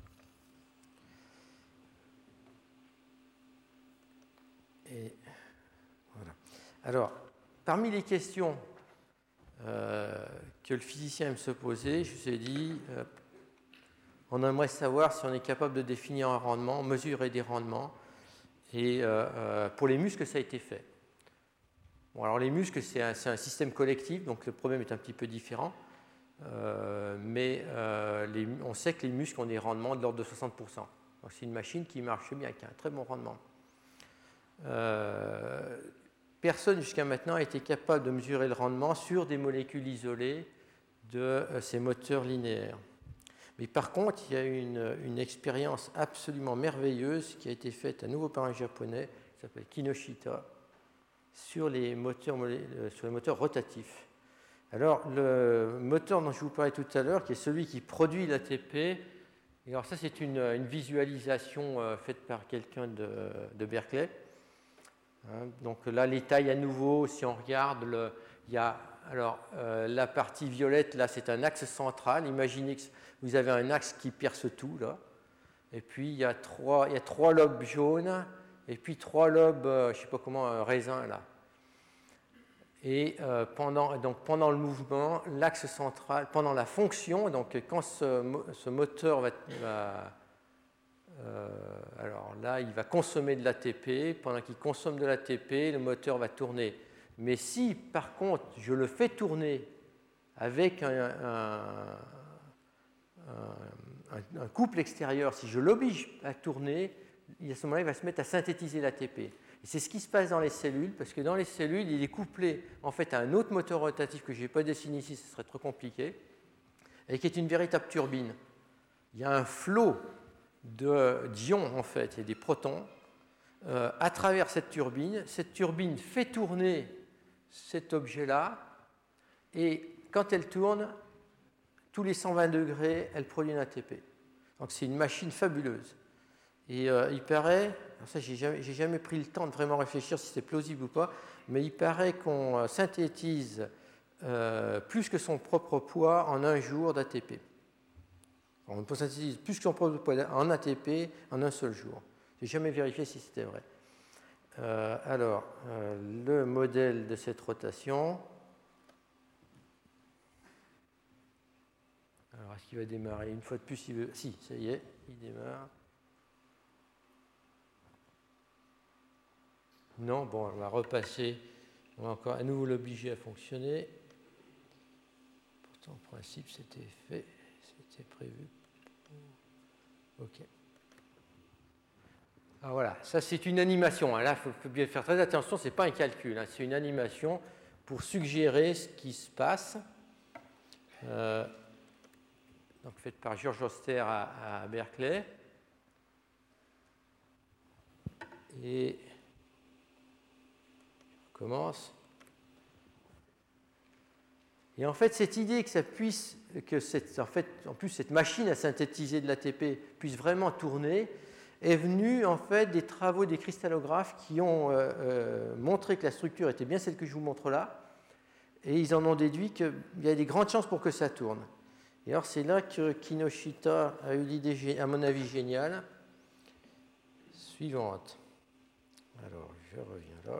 Et voilà. Alors, parmi les questions euh, que le physicien aime se poser, je vous ai dit... Euh, on aimerait savoir si on est capable de définir un rendement, mesurer des rendements. Et euh, euh, pour les muscles, ça a été fait. Bon, alors les muscles, c'est un, c'est un système collectif, donc le problème est un petit peu différent. Euh, mais euh, les, on sait que les muscles ont des rendements de l'ordre de soixante pour cent. Donc c'est une machine qui marche bien, qui a un très bon rendement. Euh, personne jusqu'à maintenant a été capable de mesurer le rendement sur des molécules isolées de euh, ces moteurs linéaires. Mais par contre, il y a une, une expérience absolument merveilleuse qui a été faite à nouveau par un japonais, qui s'appelle Kinoshita, sur les moteurs, sur les moteurs rotatifs. Alors, le moteur dont je vous parlais tout à l'heure, qui est celui qui produit l'A T P, et alors ça c'est une, une visualisation euh, faite par quelqu'un de, de Berkeley. Hein, donc là, les tailles à nouveau, si on regarde, le, il y a alors, euh, la partie violette, là, c'est un axe central. Imaginez que vous avez un axe qui perce tout, là. Et puis, il y a trois, il y a trois lobes jaunes, et puis trois lobes, euh, je ne sais pas comment, un raisin, là. Et euh, pendant, donc, pendant le mouvement, l'axe central, pendant la fonction, donc quand ce, ce moteur va, va euh, alors là, il va consommer de l'A T P. Pendant qu'il consomme de l'A T P, le moteur va tourner. Mais si, par contre, je le fais tourner avec un, un, un, un couple extérieur, si je l'oblige à tourner, à ce moment-là, il va se mettre à synthétiser l'A T P. Et c'est ce qui se passe dans les cellules, parce que dans les cellules, il est couplé en fait à un autre moteur rotatif que je n'ai pas dessiné ici, ce serait trop compliqué, et qui est une véritable turbine. Il y a un flot de d'ions, en fait, il y a des protons, euh, à travers cette turbine. Cette turbine fait tourner cet objet-là, et quand elle tourne, tous les cent vingt degrés, elle produit un A T P. Donc c'est une machine fabuleuse. Et euh, il paraît, alors ça j'ai jamais, j'ai jamais pris le temps de vraiment réfléchir si c'est plausible ou pas, mais il paraît qu'on synthétise euh, plus que son propre poids en un jour d'A T P. On peut synthétiser plus que son propre poids en A T P en un seul jour. Je n'ai jamais vérifié si c'était vrai. Euh, alors, euh, le modèle de cette rotation. Alors, est-ce qu'il va démarrer une fois de plus il veut... Si, ça y est, il démarre. Non, bon, on va repasser. On va encore à nouveau l'obliger à fonctionner. Pourtant, en principe, c'était fait, c'était prévu. OK. Ah, voilà, ça c'est une animation. Là, il faut, faut bien faire très attention, ce n'est pas un calcul, hein, c'est une animation pour suggérer ce qui se passe. Euh, donc, faite par George Oster à, à Berkeley. Et on commence. Et en fait, cette idée que ça puisse, que cette, en fait, en plus cette machine à synthétiser de l'A T P puisse vraiment tourner, est venue en fait des travaux des cristallographes qui ont euh, euh, montré que la structure était bien celle que je vous montre là, et ils en ont déduit qu'il y a des grandes chances pour que ça tourne. Et alors c'est là que Kinoshita a eu l'idée, à mon avis, géniale, suivante. Alors, je reviens là.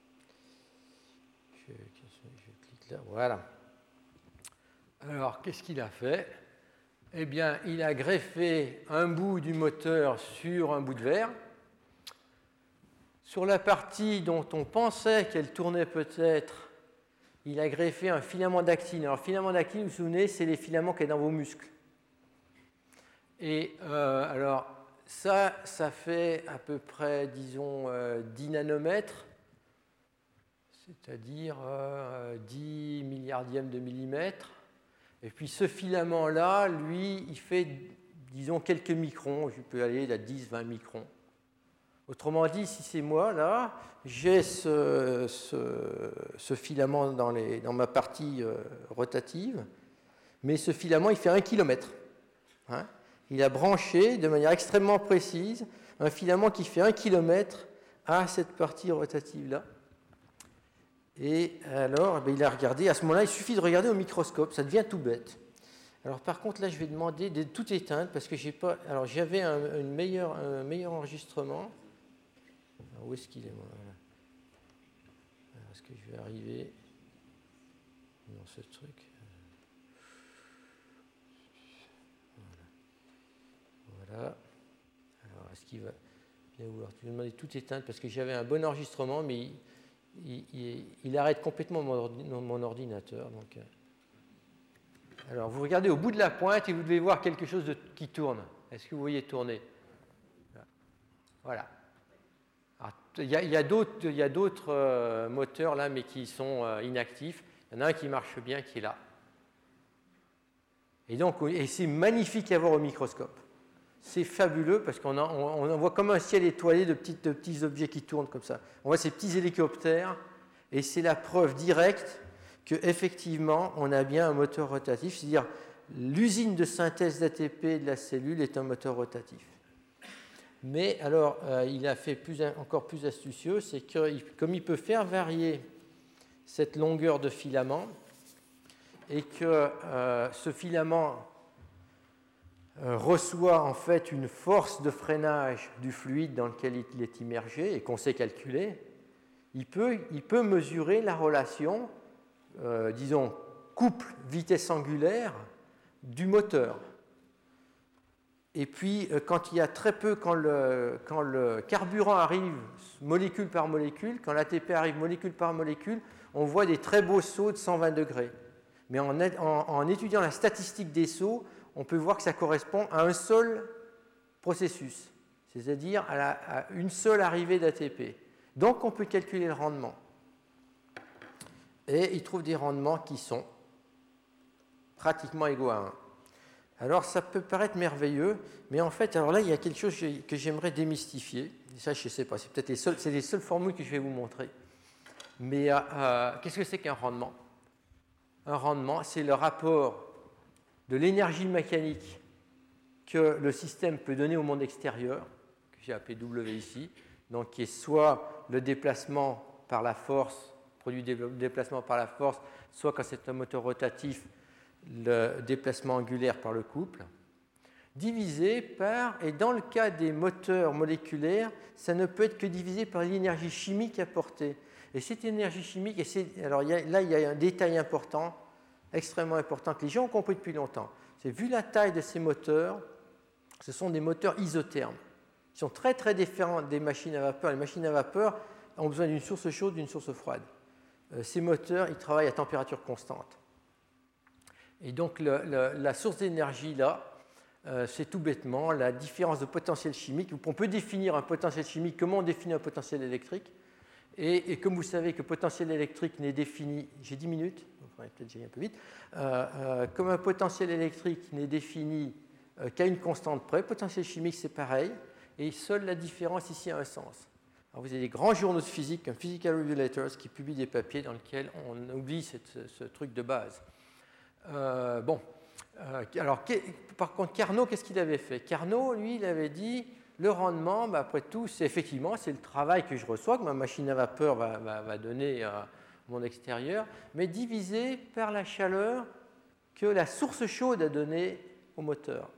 Je, je clique là. Voilà. Alors, qu'est-ce qu'il a fait? Eh bien, il a greffé un bout du moteur sur un bout de verre. Sur la partie dont on pensait qu'elle tournait peut-être, il a greffé un filament d'actine. Alors, filament d'actine, vous vous souvenez, c'est les filaments qu'il y a dans vos muscles. Et euh, alors, ça, ça fait à peu près, disons, euh, dix nanomètres, c'est-à-dire euh, dix milliardièmes de millimètre. Et puis ce filament-là, lui, il fait, disons, quelques microns. Je peux aller à dix, vingt microns. Autrement dit, si c'est moi, là, j'ai ce, ce, ce filament dans, les, dans ma partie euh, rotative, mais ce filament, il fait un kilomètre. Hein? Il a branché de manière extrêmement précise un filament qui fait un kilomètre à cette partie rotative-là. Et alors, ben, il a regardé. À ce moment-là, il suffit de regarder au microscope. Ça devient tout bête. Alors, par contre, là, je vais demander de tout éteindre parce que j'ai pas. Alors, j'avais un, une meilleure, un meilleur enregistrement. Alors, où est-ce qu'il est, moi? Alors, est-ce que je vais arriver dans ce truc? Voilà. Voilà. Alors, est-ce qu'il va bien vouloir? Je vais demander de tout éteindre parce que j'avais un bon enregistrement, mais il, il, il, il arrête complètement mon, ordi, mon ordinateur. Donc, euh. Alors, vous regardez au bout de la pointe et vous devez voir quelque chose de, qui tourne. Est-ce que vous voyez tourner? Voilà. Alors, il y a, il y a d'autres, il y a d'autres euh, moteurs là, mais qui sont euh, inactifs. Il y en a un qui marche bien, qui est là. Et donc, et c'est magnifique à voir au microscope. C'est fabuleux parce qu'on en, on en voit comme un ciel étoilé de petits, de petits objets qui tournent comme ça. On voit ces petits hélicoptères et c'est la preuve directe qu'effectivement, on a bien un moteur rotatif. C'est-à-dire, l'usine de synthèse d'A T P de la cellule est un moteur rotatif. Mais alors, euh, il a fait plus, encore plus astucieux, c'est que comme il peut faire varier cette longueur de filament, et que euh, ce filament euh, reçoit en fait une force de freinage du fluide dans lequel il est immergé et qu'on sait calculer, il peut, il peut mesurer la relation, euh, disons, couple vitesse angulaire du moteur. Et puis, quand il y a très peu, quand le, quand le carburant arrive molécule par molécule, quand l'A T P arrive molécule par molécule, on voit des très beaux sauts de cent vingt degrés. Mais en, en, en étudiant la statistique des sauts, on peut voir que ça correspond à un seul processus, c'est-à-dire à, la, à une seule arrivée d'A T P. Donc, on peut calculer le rendement. Et il trouve des rendements qui sont pratiquement égaux à un. Alors, ça peut paraître merveilleux, mais en fait, alors là, il y a quelque chose que j'aimerais démystifier. Ça, je ne sais pas, c'est peut-être les seules, c'est les seules formules que je vais vous montrer. Mais euh, euh, qu'est-ce que c'est qu'un rendement? Un rendement, c'est le rapport de l'énergie mécanique que le système peut donner au monde extérieur, que j'ai appelé W ici, donc qui est soit le déplacement par la force, produit de déplacement par la force, soit quand c'est un moteur rotatif, le déplacement angulaire par le couple, divisé par, et dans le cas des moteurs moléculaires, ça ne peut être que divisé par l'énergie chimique apportée. Et cette énergie chimique, et c'est, alors il y a, là il y a un détail important, extrêmement important, que les gens ont compris depuis longtemps. C'est vu la taille de ces moteurs, ce sont des moteurs isothermes. Ils sont très très différents des machines à vapeur. Les machines à vapeur ont besoin d'une source chaude, d'une source froide. Euh, ces moteurs, ils travaillent à température constante. Et donc, le, le, la source d'énergie, là, euh, c'est tout bêtement la différence de potentiel chimique. On peut définir un potentiel chimique. Comment on définit un potentiel électrique? Et, et comme vous savez que potentiel électrique n'est défini... J'ai dix minutes, peut-être j'ai un peu vite. Euh, euh, comme un potentiel électrique n'est défini euh, qu'à une constante près, potentiel chimique, c'est pareil. Et seule la différence ici a un sens. Alors, vous avez des grands journaux de physique, comme Physical Regulators, qui publient des papiers dans lesquels on oublie cette, ce, ce truc de base. Euh, bon, euh, alors par contre, Carnot, qu'est-ce qu'il avait fait? Carnot, lui, il avait dit le rendement, bah, après tout, c'est effectivement c'est le travail que je reçois, que ma machine à vapeur va, va, va donner à mon extérieur, mais divisé par la chaleur que la source chaude a donnée au moteur.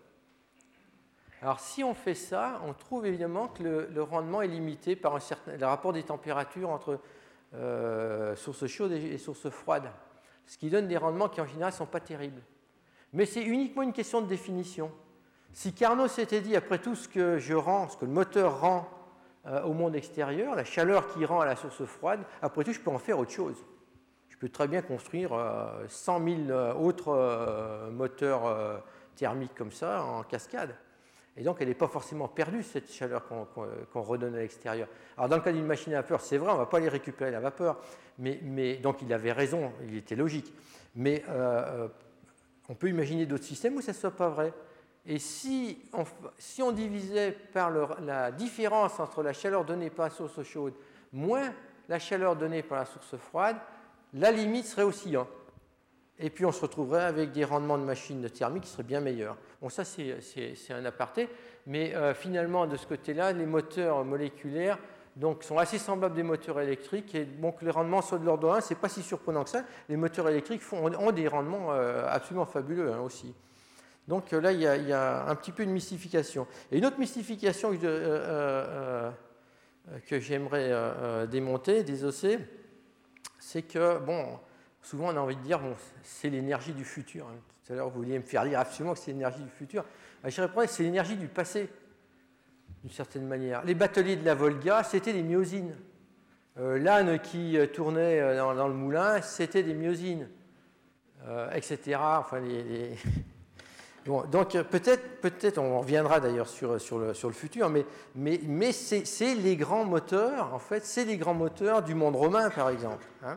Alors, si on fait ça, on trouve évidemment que le, le rendement est limité par un certain, le rapport des températures entre euh, source chaude et, et source froide. Ce qui donne des rendements qui en général ne sont pas terribles. Mais c'est uniquement une question de définition. Si Carnot s'était dit, après tout ce que je rends, ce que le moteur rend euh, au monde extérieur, la chaleur qu'il rend à la source froide, après tout, je peux en faire autre chose. Je peux très bien construire euh, cent mille euh, autres euh, moteurs euh, thermiques comme ça en cascade. Et donc, elle n'est pas forcément perdue, cette chaleur qu'on, qu'on, qu'on redonne à l'extérieur. Alors, dans le cas d'une machine à vapeur, c'est vrai, on ne va pas aller récupérer la vapeur. Mais, mais, donc, il avait raison, il était logique. Mais euh, on peut imaginer d'autres systèmes où ça ne soit pas vrai. Et si on, si on divisait par le, la différence entre la chaleur donnée par la source chaude moins la chaleur donnée par la source froide, la limite serait aussi un. Et puis on se retrouverait avec des rendements de machines thermiques qui seraient bien meilleurs. Bon, ça c'est, c'est, c'est un aparté, mais euh, finalement de ce côté-là, les moteurs moléculaires donc, sont assez semblables des moteurs électriques, et bon, que les rendements soient de l'ordre de un, ce n'est pas si surprenant que ça. Les moteurs électriques font, ont des rendements euh, absolument fabuleux hein, aussi. Donc là, il y, a, il y a un petit peu de mystification. Et une autre mystification que, je, euh, euh, que j'aimerais euh, démonter, désosser, c'est que, bon, souvent on a envie de dire, bon, c'est l'énergie du futur. Hein. Tout à l'heure, vous vouliez me faire dire absolument que c'est l'énergie du futur. Ben, je répondrais que c'est l'énergie du passé, d'une certaine manière. Les bateliers de la Volga, c'était des myosines. Euh, l'âne qui tournait dans, dans le moulin, c'était des myosines, euh, et cetera. Enfin, les... les... Bon, donc peut-être, peut-être, on reviendra d'ailleurs sur, sur, le, sur le futur, mais, mais, mais c'est, c'est les grands moteurs, en fait, c'est les grands moteurs du monde romain, par exemple. Hein.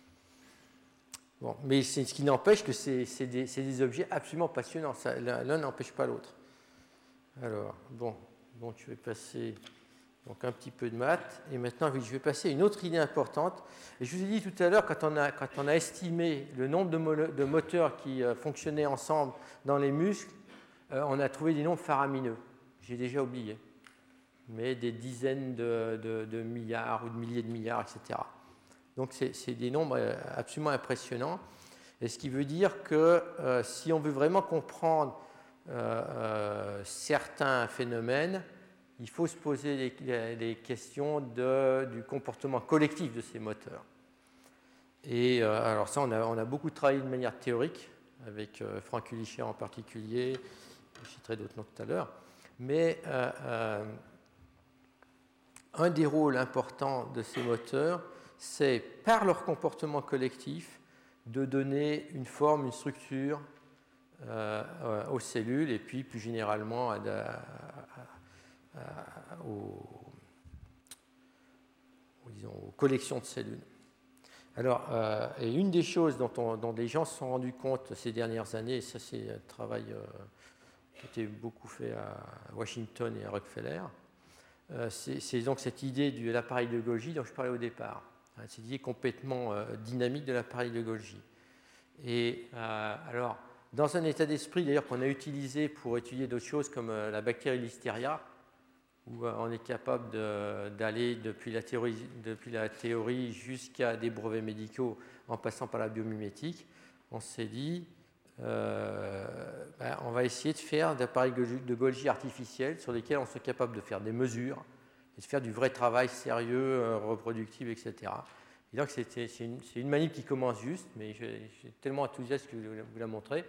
Bon, mais c'est ce qui n'empêche que c'est, c'est, des, c'est des objets absolument passionnants. Ça, l'un, l'un n'empêche pas l'autre. Alors, bon, donc je vais passer donc, un petit peu de maths, et maintenant je vais passer à une autre idée importante. Et je vous ai dit tout à l'heure, quand on a, quand on a estimé le nombre de, mo- de moteurs qui euh, fonctionnaient ensemble dans les muscles, euh, on a trouvé des nombres faramineux. J'ai déjà oublié, mais des dizaines de, de, de milliards ou de milliers de milliards, et cetera. Donc c'est, c'est des nombres absolument impressionnants. Et ce qui veut dire que euh, si on veut vraiment comprendre euh, euh, certains phénomènes, il faut se poser les, les, les questions de, du comportement collectif de ces moteurs. Et euh, alors ça, on a, on a beaucoup travaillé de manière théorique, avec euh, Frank Ulicher en particulier, je citerai d'autres noms tout à l'heure. Mais euh, euh, un des rôles importants de ces moteurs, c'est, par leur comportement collectif, de donner une forme, une structure euh, aux cellules et puis plus généralement à, à, à, aux, disons, aux collections de cellules. Alors, euh, et une des choses dont, on, dont les gens se sont rendus compte ces dernières années, et ça c'est un travail euh, qui a été beaucoup fait à Washington et à Rockefeller, euh, c'est, c'est donc cette idée de l'appareil de Golgi dont je parlais au départ. Hein, cette idée complètement euh, dynamique de l'appareil de Golgi. Et euh, alors, dans un état d'esprit d'ailleurs qu'on a utilisé pour étudier d'autres choses comme euh, la bactérie Listeria, où euh, on est capable de, d'aller depuis la théorie, depuis la théorie jusqu'à des brevets médicaux en passant par la biomimétique, on s'est dit, euh, ben, on va essayer de faire des appareils de Golgi artificiels sur lesquels on soit capable de faire des mesures et de faire du vrai travail sérieux, euh, reproductif, et cetera. Et donc, c'est, c'est, une, c'est une manip qui commence juste, mais je, je suis tellement enthousiaste que je vais vous la montrer.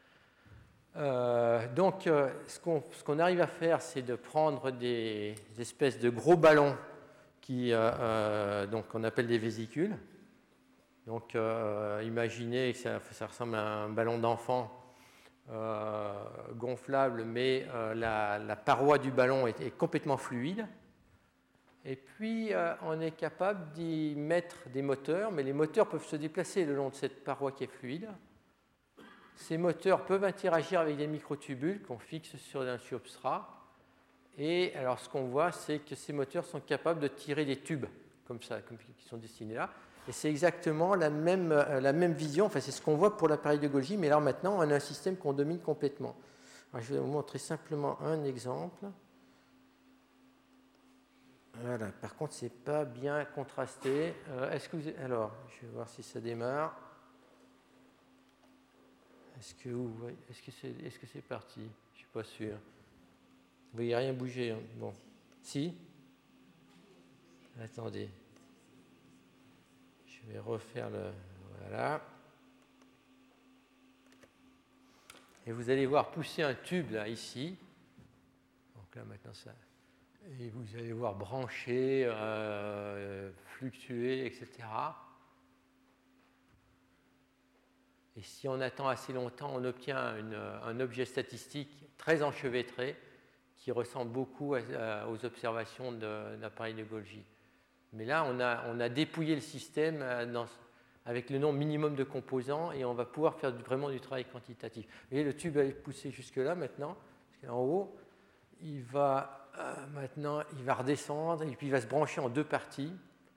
Euh, donc, euh, ce, qu'on, ce qu'on arrive à faire, c'est de prendre des, des espèces de gros ballons qui, euh, euh, donc, qu'on appelle des vésicules. Donc, euh, imaginez que ça, ça ressemble à un ballon d'enfant euh, gonflable, mais euh, la, la paroi du ballon est, est complètement fluide. Et puis, euh, on est capable d'y mettre des moteurs, mais les moteurs peuvent se déplacer le long de cette paroi qui est fluide. Ces moteurs peuvent interagir avec des microtubules qu'on fixe sur un substrat. Et alors, ce qu'on voit, c'est que ces moteurs sont capables de tirer des tubes, comme ça, comme, qui sont destinés là. Et c'est exactement la même, la même vision, enfin, c'est ce qu'on voit pour l'appareil de Golgi, mais là, maintenant, on a un système qu'on domine complètement. Alors, je vais vous montrer simplement un exemple. Voilà, par contre, ce n'est pas bien contrasté. Euh, est-ce que vous... Alors, je vais voir si ça démarre. Est-ce que, vous... est-ce que, c'est... Est-ce que c'est parti? Je ne suis pas sûr. Vous voyez rien bouger. Hein. Bon. Si? Attendez. Je vais refaire le... Voilà. Et vous allez voir pousser un tube là, ici. Donc là, maintenant, ça... Et vous allez voir brancher, euh, fluctuer, et cetera. Et si on attend assez longtemps, on obtient une, un objet statistique très enchevêtré qui ressemble beaucoup à, à, aux observations de, de l'appareil de Golgi. Mais là, on a, on a dépouillé le système dans, avec le nombre minimum de composants et on va pouvoir faire du, vraiment du travail quantitatif. Vous voyez, le tube est poussé jusque-là maintenant, en haut. Il va... Euh, maintenant, il va redescendre et puis il va se brancher en deux parties.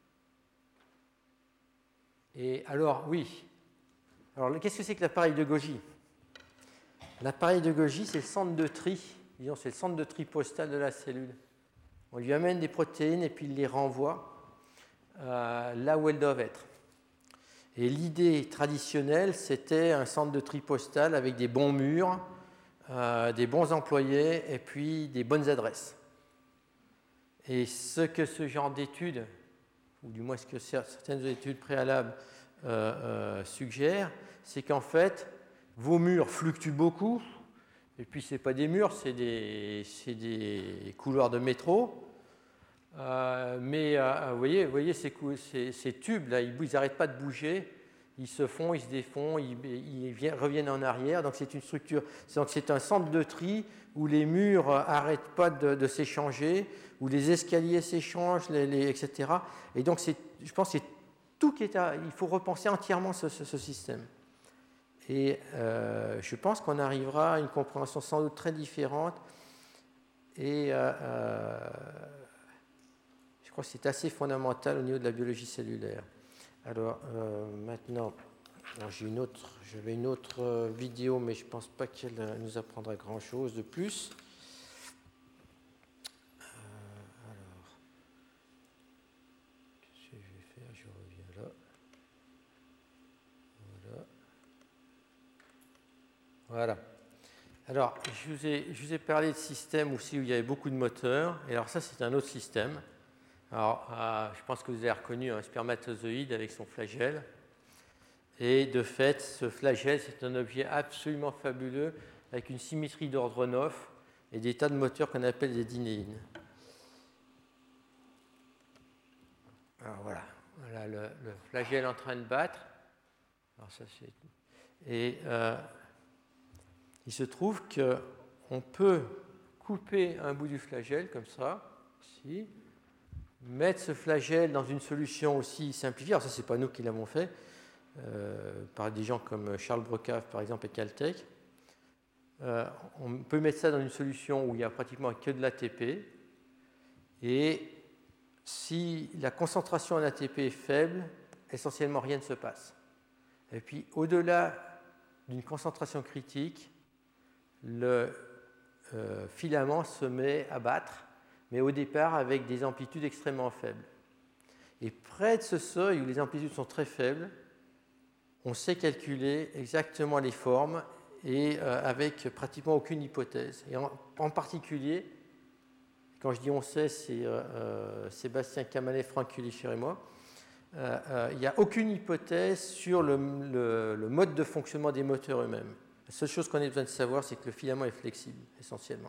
Et alors, oui. Alors, qu'est-ce que c'est que l'appareil de Golgi? L'appareil de Golgi, c'est le centre de tri. Disons, c'est le centre de tri postal de la cellule. On lui amène des protéines et puis il les renvoie euh, là où elles doivent être. Et l'idée traditionnelle, c'était un centre de tri postal avec des bons murs, euh, des bons employés et puis des bonnes adresses. Et ce que ce genre d'études, ou du moins ce que certaines études préalables euh, euh, suggèrent, c'est qu'en fait, vos murs fluctuent beaucoup, et puis ce n'est pas des murs, c'est des, c'est des couloirs de métro. Euh, mais euh, vous voyez, vous voyez ces, ces, ces tubes-là, ils n'arrêtent pas de bouger, ils se font, ils se défont, ils, ils viennent, reviennent en arrière. Donc c'est une structure, donc c'est un centre de tri où les murs n'arrêtent pas de, de s'échanger, où les escaliers s'échangent, les, les, et cetera. Et donc c'est, je pense que c'est tout qui est à, il faut repenser entièrement ce, ce, ce système. Et euh, je pense qu'on arrivera à une compréhension sans doute très différente. Et euh, euh, je crois que c'est assez fondamental au niveau de la biologie cellulaire. Alors euh, maintenant, alors j'ai une autre, j'avais une autre vidéo, mais je ne pense pas qu'elle nous apprendra grand-chose de plus. Euh, alors, qu'est-ce que je vais faire? Je reviens là. Voilà. Voilà. Alors, je vous, ai, je vous ai parlé de systèmes aussi où il y avait beaucoup de moteurs. Et alors ça, c'est un autre système. Alors, euh, je pense que vous avez reconnu un spermatozoïde avec son flagelle. Et de fait, ce flagelle, c'est un objet absolument fabuleux avec une symétrie d'ordre neuf et des tas de moteurs qu'on appelle des dinéines. Alors voilà, voilà le, le flagelle en train de battre. Alors ça, c'est... Et euh, il se trouve qu'on peut couper un bout du flagelle comme ça, ici, mettre ce flagelle dans une solution aussi simplifiée. Alors ça, ce n'est pas nous qui l'avons fait, euh, par des gens comme Charles Brecave, par exemple, et Caltech. Euh, on peut mettre ça dans une solution où il n'y a pratiquement que de l'A T P. Et si la concentration en A T P est faible, essentiellement rien ne se passe. Et puis, au-delà d'une concentration critique, le euh, filament se met à battre, mais au départ avec des amplitudes extrêmement faibles. Et près de ce seuil où les amplitudes sont très faibles, on sait calculer exactement les formes et euh, avec pratiquement aucune hypothèse. Et en, en particulier, quand je dis on sait, c'est euh, euh, Sébastien Camalet, Franck Kulicher et moi, euh, euh, il n'y a aucune hypothèse sur le, le, le mode de fonctionnement des moteurs eux-mêmes. La seule chose qu'on ait besoin de savoir, c'est que le filament est flexible, essentiellement.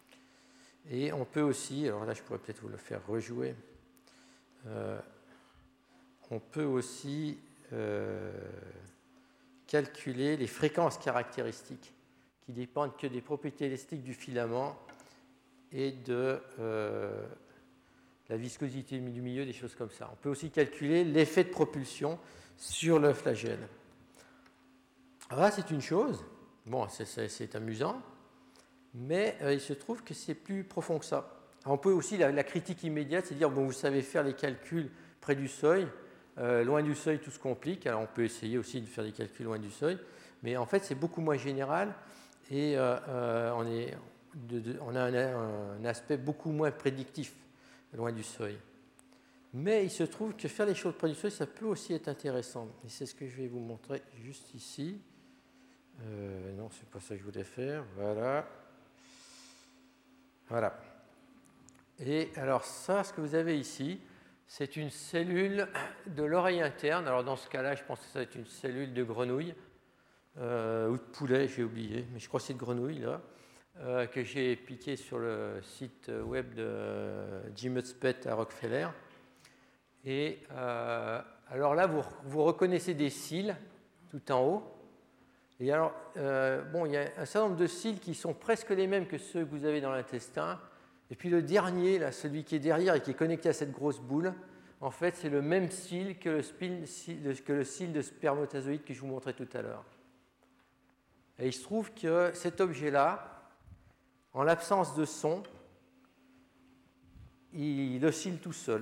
Et on peut aussi, alors là je pourrais peut-être vous le faire rejouer, euh, on peut aussi euh, calculer les fréquences caractéristiques qui dépendent que des propriétés élastiques du filament et de euh, la viscosité du milieu, des choses comme ça. On peut aussi calculer l'effet de propulsion sur le flagelle. Alors là, c'est une chose, bon, c'est, c'est, c'est amusant, mais euh, il se trouve que c'est plus profond que ça. Alors, on peut aussi, la, la critique immédiate, c'est dire, bon, vous savez faire les calculs près du seuil, euh, loin du seuil, tout se complique. Alors, on peut essayer aussi de faire des calculs loin du seuil, mais en fait, c'est beaucoup moins général et euh, euh, on, est, de, de, on a un, un aspect beaucoup moins prédictif loin du seuil. Mais il se trouve que faire les choses près du seuil, ça peut aussi être intéressant. Et c'est ce que je vais vous montrer juste ici. Euh, non, c'est pas ça que je voulais faire. Voilà. Voilà. Et alors ça, ce que vous avez ici, c'est une cellule de l'oreille interne. Alors dans ce cas-là, je pense que ça va être une cellule de grenouille euh, ou de poulet, j'ai oublié, mais je crois que c'est de grenouille là, euh, que j'ai piqué sur le site web de Jim Hudspeth à Rockefeller. Et euh, alors là, vous, vous reconnaissez des cils tout en haut. Et alors, euh, bon, il y a un certain nombre de cils qui sont presque les mêmes que ceux que vous avez dans l'intestin. Et puis le dernier, là, celui qui est derrière et qui est connecté à cette grosse boule, en fait, c'est le même cil que le, spil, que le cil de spermatozoïde que je vous montrais tout à l'heure. Et il se trouve que cet objet-là, en l'absence de son, il, il oscille tout seul.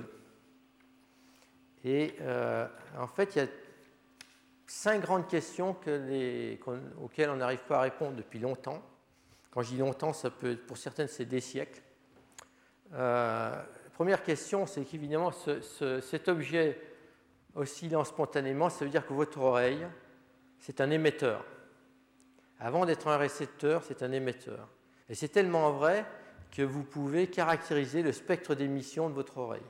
Et euh, en fait, il y a cinq grandes questions que les, auxquelles on n'arrive pas à répondre depuis longtemps. Quand je dis longtemps, ça peut être, pour certaines, c'est des siècles. Euh, la première question, c'est qu'évidemment, ce, ce, cet objet oscillant spontanément, ça veut dire que votre oreille, c'est un émetteur. Avant d'être un récepteur, c'est un émetteur. Et c'est tellement vrai que vous pouvez caractériser le spectre d'émission de votre oreille.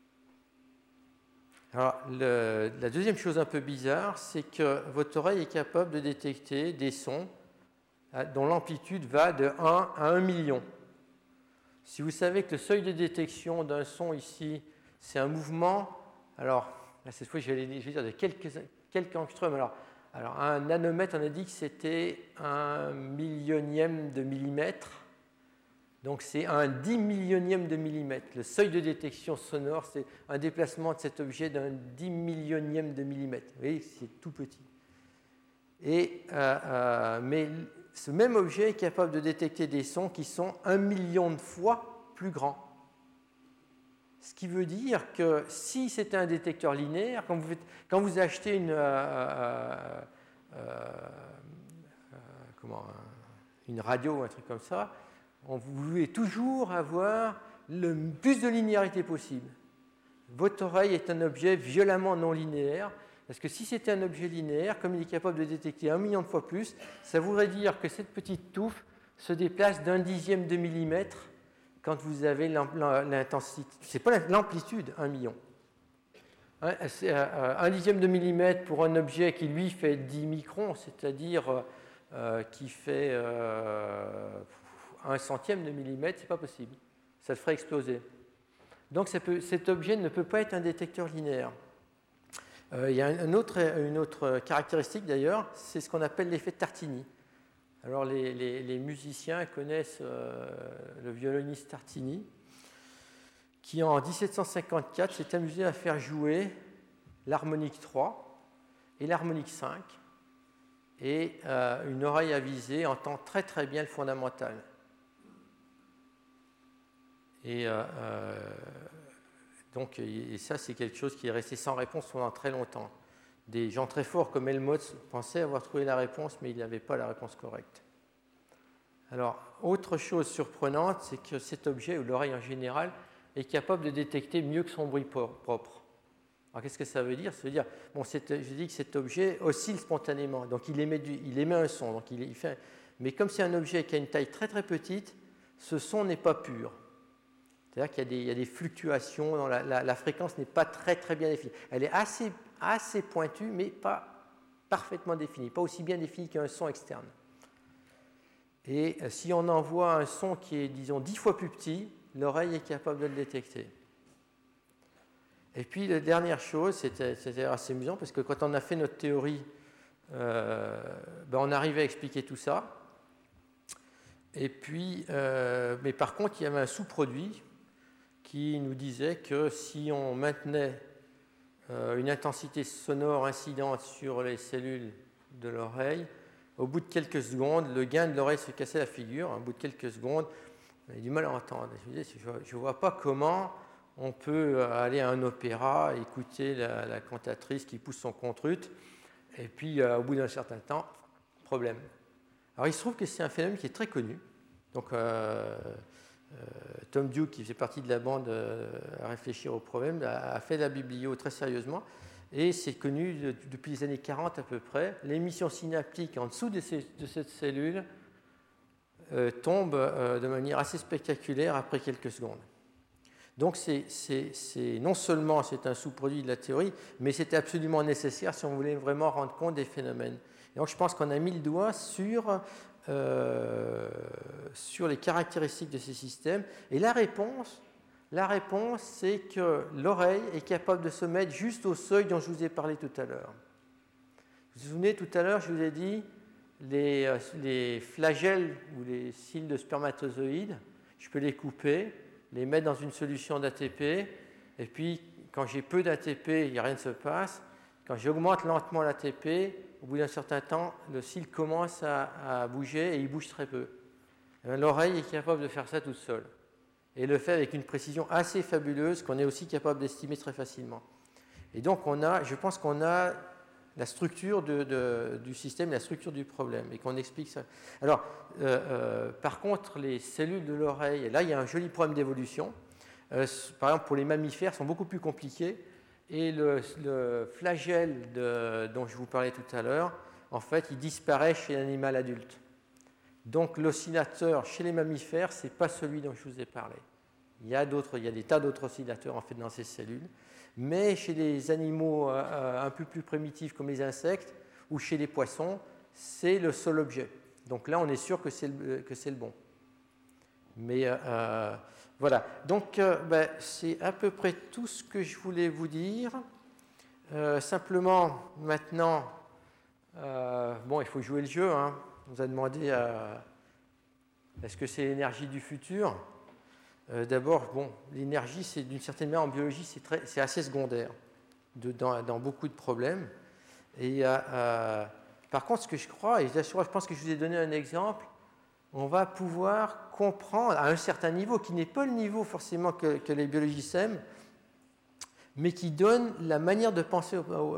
Alors, le, la deuxième chose un peu bizarre, c'est que votre oreille est capable de détecter des sons dont l'amplitude va de un à un million. Si vous savez que le seuil de détection d'un son ici, c'est un mouvement, alors, là, cette fois, je vais, je vais dire de quelques, quelques angstroms. Alors, alors, un nanomètre, on a dit que c'était un millionième de millimètre. Donc, c'est un dix millionième de millimètre. Le seuil de détection sonore, c'est un déplacement de cet objet d'un dix millionième de millimètre. Vous voyez, c'est tout petit. Et, euh, euh, mais ce même objet est capable de détecter des sons qui sont un million de fois plus grands. Ce qui veut dire que si c'était un détecteur linéaire, quand vous, faites, quand vous achetez une, euh, euh, euh, comment, une radio ou un truc comme ça, vous voulez toujours avoir le plus de linéarité possible. Votre oreille est un objet violemment non linéaire Parce que si c'était un objet linéaire, comme il est capable de détecter un million de fois plus, ça voudrait dire que cette petite touffe se déplace d'un dixième de millimètre quand vous avez l'intensité. Ce n'est pas l'amplitude, un million. Un dixième de millimètre pour un objet qui, lui, fait dix microns, c'est-à-dire euh, qui fait euh, un centième de millimètre, ce n'est pas possible. Ça le ferait exploser. Donc peut, cet objet ne peut pas être un détecteur linéaire. Euh, il y a un autre, une autre caractéristique d'ailleurs, c'est ce qu'on appelle l'effet Tartini. Alors les, les, les musiciens connaissent euh, le violoniste Tartini, qui en dix-sept cent cinquante-quatre s'est amusé à faire jouer l'harmonique trois et l'harmonique cinq, et euh, une oreille avisée entend très très bien le fondamental. Et, euh, euh, donc, et ça, c'est quelque chose qui est resté sans réponse pendant très longtemps. Des gens très forts comme Helmholtz pensaient avoir trouvé la réponse, mais il n'avait pas la réponse correcte. Alors, autre chose surprenante, c'est que cet objet, ou l'oreille en général, est capable de détecter mieux que son bruit propre. Alors, qu'est-ce que ça veut dire? Ça veut dire, bon, je dis que cet objet oscille spontanément, donc il émet, du, il émet un son. Donc il, il fait, mais comme c'est un objet qui a une taille très très petite, ce son n'est pas pur. C'est-à-dire qu'il y a des, il y a des fluctuations, dans la, la, la fréquence n'est pas très très bien définie. Elle est assez, assez pointue, mais pas parfaitement définie, pas aussi bien définie qu'un son externe. Et si on envoie un son qui est, disons, dix fois plus petit, l'oreille est capable de le détecter. Et puis, la dernière chose, c'était, c'était assez amusant, parce que quand on a fait notre théorie, euh, ben on arrivait à expliquer tout ça. Et puis, euh, mais par contre, il y avait un sous-produit qui nous disait que si on maintenait euh, une intensité sonore incidente sur les cellules de l'oreille, au bout de quelques secondes, le gain de l'oreille se cassait la figure. Au bout de quelques secondes, on avait du mal à entendre. Je me disais, je ne vois pas comment on peut aller à un opéra, écouter la, la cantatrice qui pousse son contrute, et puis euh, au bout d'un certain temps, problème. Alors il se trouve que c'est un phénomène qui est très connu. Donc euh, euh, Tom Duke, qui fait partie de la bande euh, à réfléchir au problème, a, a fait la biblio très sérieusement, et c'est connu de, depuis les années quarante à peu près. L'émission synaptique en dessous de, ces, de cette cellule euh, tombe euh, de manière assez spectaculaire après quelques secondes. Donc c'est, c'est, c'est, non seulement c'est un sous-produit de la théorie, mais c'était absolument nécessaire si on voulait vraiment rendre compte des phénomènes. Et donc je pense qu'on a mis le doigt sur, euh, sur les caractéristiques de ces systèmes. Et la réponse, la réponse, c'est que l'oreille est capable de se mettre juste au seuil dont je vous ai parlé tout à l'heure. Vous vous souvenez, tout à l'heure, je vous ai dit les, les flagelles ou les cils de spermatozoïdes, je peux les couper, les mettre dans une solution d'A T P, et puis quand j'ai peu d'A T P, il n'y a rien ne se passe. Quand j'augmente lentement l'A T P, au bout d'un certain temps, le cil commence à, à bouger et il bouge très peu. L'oreille est capable de faire ça toute seule, et le fait avec une précision assez fabuleuse qu'on est aussi capable d'estimer très facilement. Et donc on a, je pense qu'on a la structure de, de, du système, la structure du problème, et qu'on explique ça. Alors, euh, euh, par contre, les cellules de l'oreille, là, il y a un joli problème d'évolution. Euh, par exemple, pour les mammifères, sont beaucoup plus compliqués, et le, le flagelle de, dont je vous parlais tout à l'heure, en fait, il disparaît chez l'animal adulte. Donc, l'oscillateur chez les mammifères, ce n'est pas celui dont je vous ai parlé. Il y a, d'autres, il y a des tas d'autres oscillateurs, en fait, dans ces cellules. Mais chez les animaux euh, un peu plus primitifs comme les insectes ou chez les poissons, c'est le seul objet. Donc là, on est sûr que c'est le, que c'est le bon. Mais euh, voilà. Donc, euh, ben, c'est à peu près tout ce que je voulais vous dire. Euh, simplement, maintenant, euh, bon, il faut jouer le jeu. Hein. On nous a demandé euh, est-ce que c'est l'énergie du futur ? Euh, d'abord, bon, l'énergie, c'est d'une certaine manière en biologie, c'est, très, c'est assez secondaire de, dans, dans beaucoup de problèmes. Et euh, euh, par contre, ce que je crois, et je pense que je vous ai donné un exemple, on va pouvoir comprendre à un certain niveau, qui n'est pas le niveau forcément que, que les biologistes aiment, mais qui donne la manière de penser,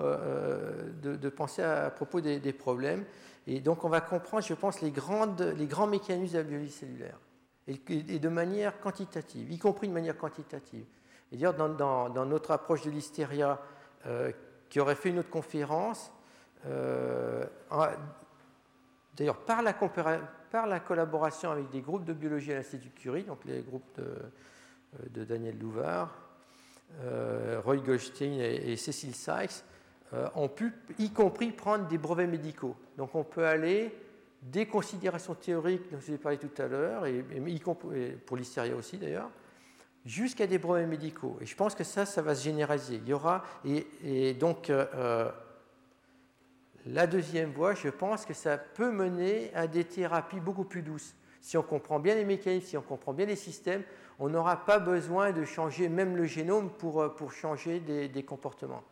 euh, de, de penser à, à propos des, des problèmes. Et donc, on va comprendre, je pense, les, grandes, les grands mécanismes de la biologie cellulaire. Et de manière quantitative, y compris de manière quantitative. Et d'ailleurs, dans, dans, dans notre approche de l'hystéria, euh, qui aurait fait une autre conférence, euh, d'ailleurs par la, par la collaboration avec des groupes de biologie à l'Institut Curie, donc les groupes de, de Daniel Louvard, euh, Roy Goldstein et, et Cécile Sykes, euh, ont pu, y compris, prendre des brevets médicaux. Donc on peut aller des considérations théoriques dont je vous ai parlé tout à l'heure, et, et, et pour l'hystéria aussi d'ailleurs, jusqu'à des brevets médicaux. Et je pense que ça, ça va se généraliser. Il y aura, et, et donc, euh, la deuxième voie, je pense que ça peut mener à des thérapies beaucoup plus douces. Si on comprend bien les mécanismes, si on comprend bien les systèmes, on n'aura pas besoin de changer même le génome pour, pour changer des, des comportements.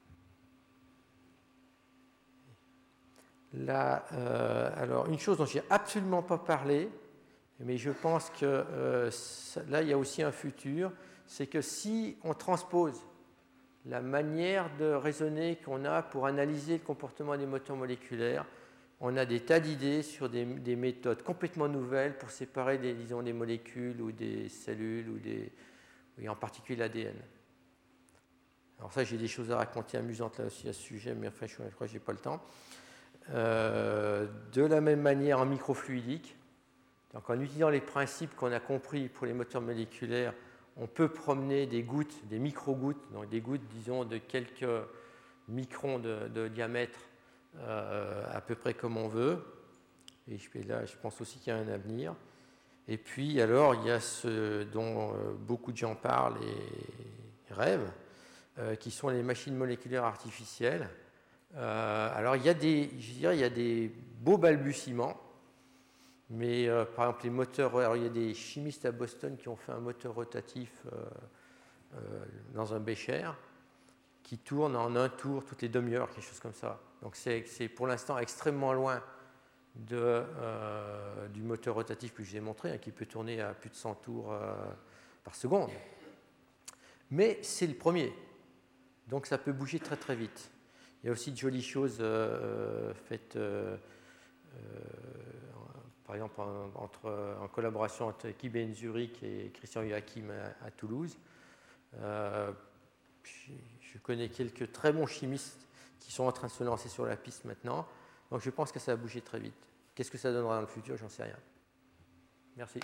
Là, euh, alors, une chose dont je n'ai absolument pas parlé, mais je pense que euh, ça, là, il y a aussi un futur, c'est que si on transpose la manière de raisonner qu'on a pour analyser le comportement des moteurs moléculaires, on a des tas d'idées sur des, des méthodes complètement nouvelles pour séparer des, disons, des molécules ou des cellules, ou des, et en particulier l'A D N. Alors ça, j'ai des choses à raconter amusantes là aussi à ce sujet, mais enfin, je, je crois que je n'ai pas le temps. Euh, de la même manière en microfluidique, donc en utilisant les principes qu'on a compris pour les moteurs moléculaires, on peut promener des gouttes, des micro-gouttes, donc des gouttes, disons, de quelques microns de, de diamètre, euh, à peu près comme on veut. Et je, là, je pense aussi qu'il y a un avenir. Et puis, alors, il y a ce dont euh, beaucoup de gens parlent et rêvent, euh, qui sont les machines moléculaires artificielles. Euh, alors, il y a des, je dirais, il y a des beaux balbutiements, mais euh, par exemple, les moteurs, alors, il y a des chimistes à Boston qui ont fait un moteur rotatif euh, euh, dans un bécher qui tourne en un tour toutes les demi-heures, quelque chose comme ça. Donc, c'est, c'est pour l'instant extrêmement loin de, euh, du moteur rotatif que je vous ai montré, hein, qui peut tourner à plus de cent tours euh, par seconde. Mais c'est le premier, donc ça peut bouger très très vite. Il y a aussi de jolies choses euh, faites, euh, euh, par exemple, en, entre, en collaboration entre Guy Ben-Zurich et Christian Joachim à, à Toulouse. Euh, je connais quelques très bons chimistes qui sont en train de se lancer sur la piste maintenant. Donc je pense que ça va bouger très vite. Qu'est-ce que ça donnera dans le futur? J'en sais rien. Merci.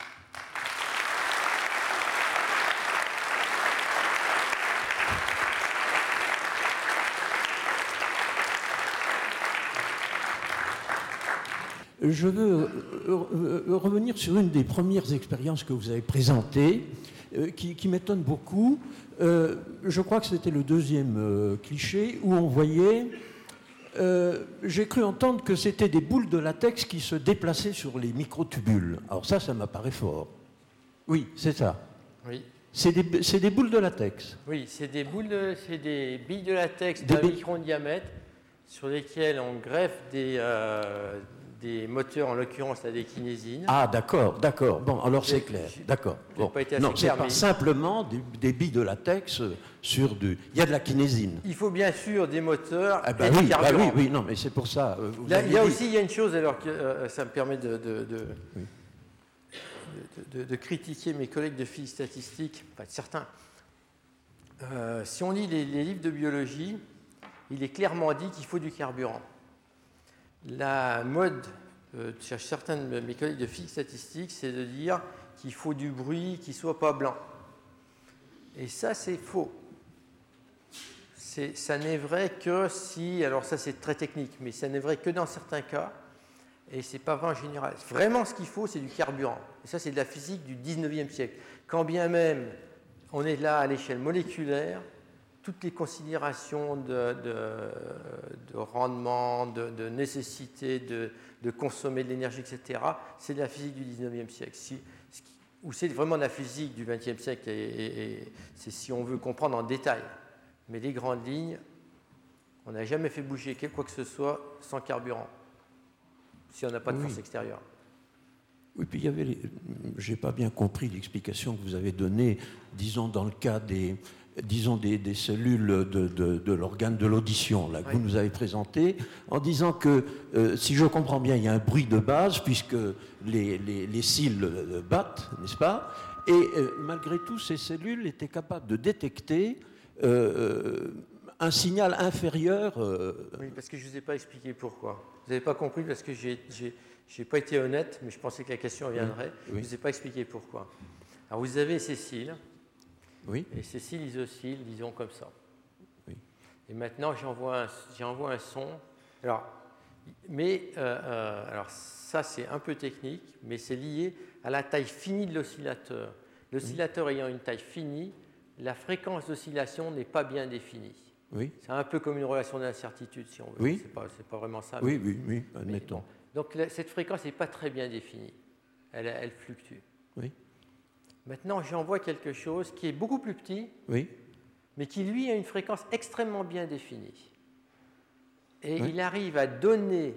Je veux revenir sur une des premières expériences que vous avez présentées, qui, qui m'étonne beaucoup. Euh, je crois que c'était le deuxième euh, cliché où on voyait, euh, j'ai cru entendre que c'était des boules de latex qui se déplaçaient sur les microtubules. Alors ça, ça m'apparaît fort. Oui, c'est ça. Oui. C'est des, c'est des boules de latex. Oui, c'est des boules, de, c'est des billes de latex d'un micron de diamètre sur lesquelles on greffe des, euh, des moteurs, en l'occurrence la dékinésine. Ah, d'accord, d'accord. Bon, alors c'est clair. D'accord. Bon. Pas été assez non, clair, c'est pas mais... simplement des, des billes de latex sur du... Il y a de la kinésine. Il faut bien sûr des moteurs ah bah et oui, du carburant. Bah oui, oui, non, mais c'est pour ça. Vous Là, il y a dit... aussi il y a une chose, alors que euh, ça me permet de, de, de, oui. de, de, de critiquer mes collègues de physique statistique, enfin certains. Euh, si on lit les, les livres de biologie, il est clairement dit qu'il faut du carburant. La mode euh, chez certains de mes collègues de physique statistique, c'est de dire qu'il faut du bruit qui ne soit pas blanc. Et ça, c'est faux. C'est, ça n'est vrai que si, alors ça c'est très technique, mais ça n'est vrai que dans certains cas, et ce n'est pas vrai en général. Vraiment, ce qu'il faut, c'est du carburant. Et ça, c'est de la physique du dix-neuvième siècle. Quand bien même on est là à l'échelle moléculaire, toutes les considérations de, de, de rendement, de, de nécessité de, de consommer de l'énergie, et cetera, c'est de la physique du dix-neuvième siècle. Si, ou c'est vraiment de la physique du vingtième siècle, et, et, et c'est si on veut comprendre en détail. Mais les grandes lignes, on n'a jamais fait bouger quoi que ce soit sans carburant, si on n'a pas de oui. force extérieure. Oui, puis il y avait, les... j'ai pas bien compris l'explication que vous avez donnée, disons dans le cas des, disons des, des cellules de, de, de l'organe de l'audition, là, que oui. vous nous avez présenté, en disant que, euh, si je comprends bien, il y a un bruit de base, puisque les, les, les cils battent, n'est-ce pas? Et euh, malgré tout, ces cellules étaient capables de détecter euh, un signal inférieur. Euh... Oui, parce que je ne vous ai pas expliqué pourquoi. Vous n'avez pas compris parce que je n'ai pas été honnête, mais je pensais que la question viendrait. Oui, oui. Je ne vous ai pas expliqué pourquoi. Alors, vous avez ces cils. Oui. Et ces cils, ils oscillent, disons comme ça. Oui. Et maintenant, j'envoie un, j'envoie un son. Alors, mais, euh, euh, alors, ça, c'est un peu technique, mais c'est lié à la taille finie de l'oscillateur. L'oscillateur oui. ayant une taille finie, la fréquence d'oscillation n'est pas bien définie. Oui. C'est un peu comme une relation d'incertitude, si on veut. Oui. Ce n'est pas, c'est pas vraiment ça. Oui, mais, oui, oui, admettons. Bon. Donc, la, cette fréquence n'est pas très bien définie. Elle, elle fluctue. Oui. Maintenant, j'envoie quelque chose qui est beaucoup plus petit, oui. mais qui, lui, a une fréquence extrêmement bien définie. Et oui. il arrive à donner,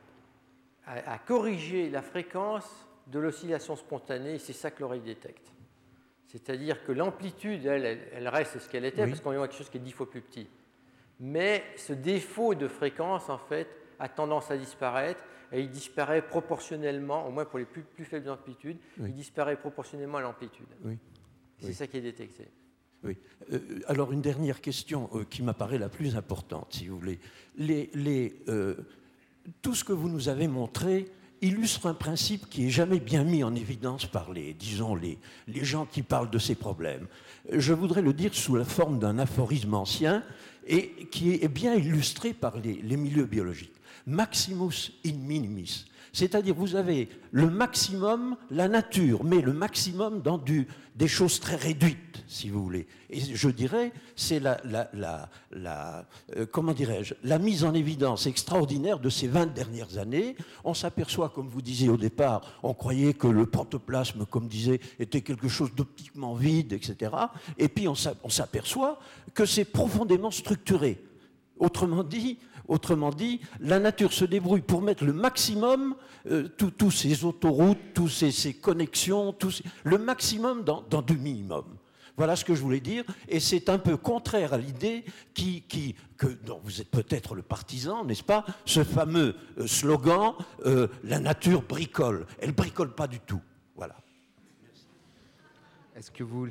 à, à corriger la fréquence de l'oscillation spontanée, et c'est ça que l'oreille détecte. C'est-à-dire que l'amplitude, elle, elle, elle reste ce qu'elle était, oui. parce qu'on voit quelque chose qui est dix fois plus petit. Mais ce défaut de fréquence, en fait, a tendance à disparaître, et il disparaît proportionnellement, au moins pour les plus, plus faibles amplitudes, oui. il disparaît proportionnellement à l'amplitude. Oui. C'est oui. ça qui est détecté. Oui. Euh, alors, une dernière question euh, qui m'apparaît la plus importante, si vous voulez. Les, les, euh, tout ce que vous nous avez montré illustre un principe qui n'est jamais bien mis en évidence par les, disons, les, les gens qui parlent de ces problèmes. Je voudrais le dire sous la forme d'un aphorisme ancien et qui est bien illustré par les, les milieux biologiques. Maximus in minimis. C'est-à-dire, vous avez le maximum, la nature, mais le maximum dans du, des choses très réduites, si vous voulez. Et je dirais, c'est la, la, la, la euh, comment dirais-je, la mise en évidence extraordinaire de ces vingt dernières années. On s'aperçoit, comme vous disiez au départ, on croyait que le protoplasme, comme disait, était quelque chose d'optiquement vide, et cetera. Et puis on s'aperçoit que c'est profondément structuré. Autrement dit, Autrement dit, la nature se débrouille pour mettre le maximum, euh, tous ces autoroutes, toutes ces, ces connexions, ces, le maximum dans, dans du minimum. Voilà ce que je voulais dire, et c'est un peu contraire à l'idée qui, qui, que, dont vous êtes peut-être le partisan, n'est-ce pas, ce fameux euh, slogan euh, « la nature bricole ». Elle ne bricole pas du tout. Voilà. Est-ce que vous...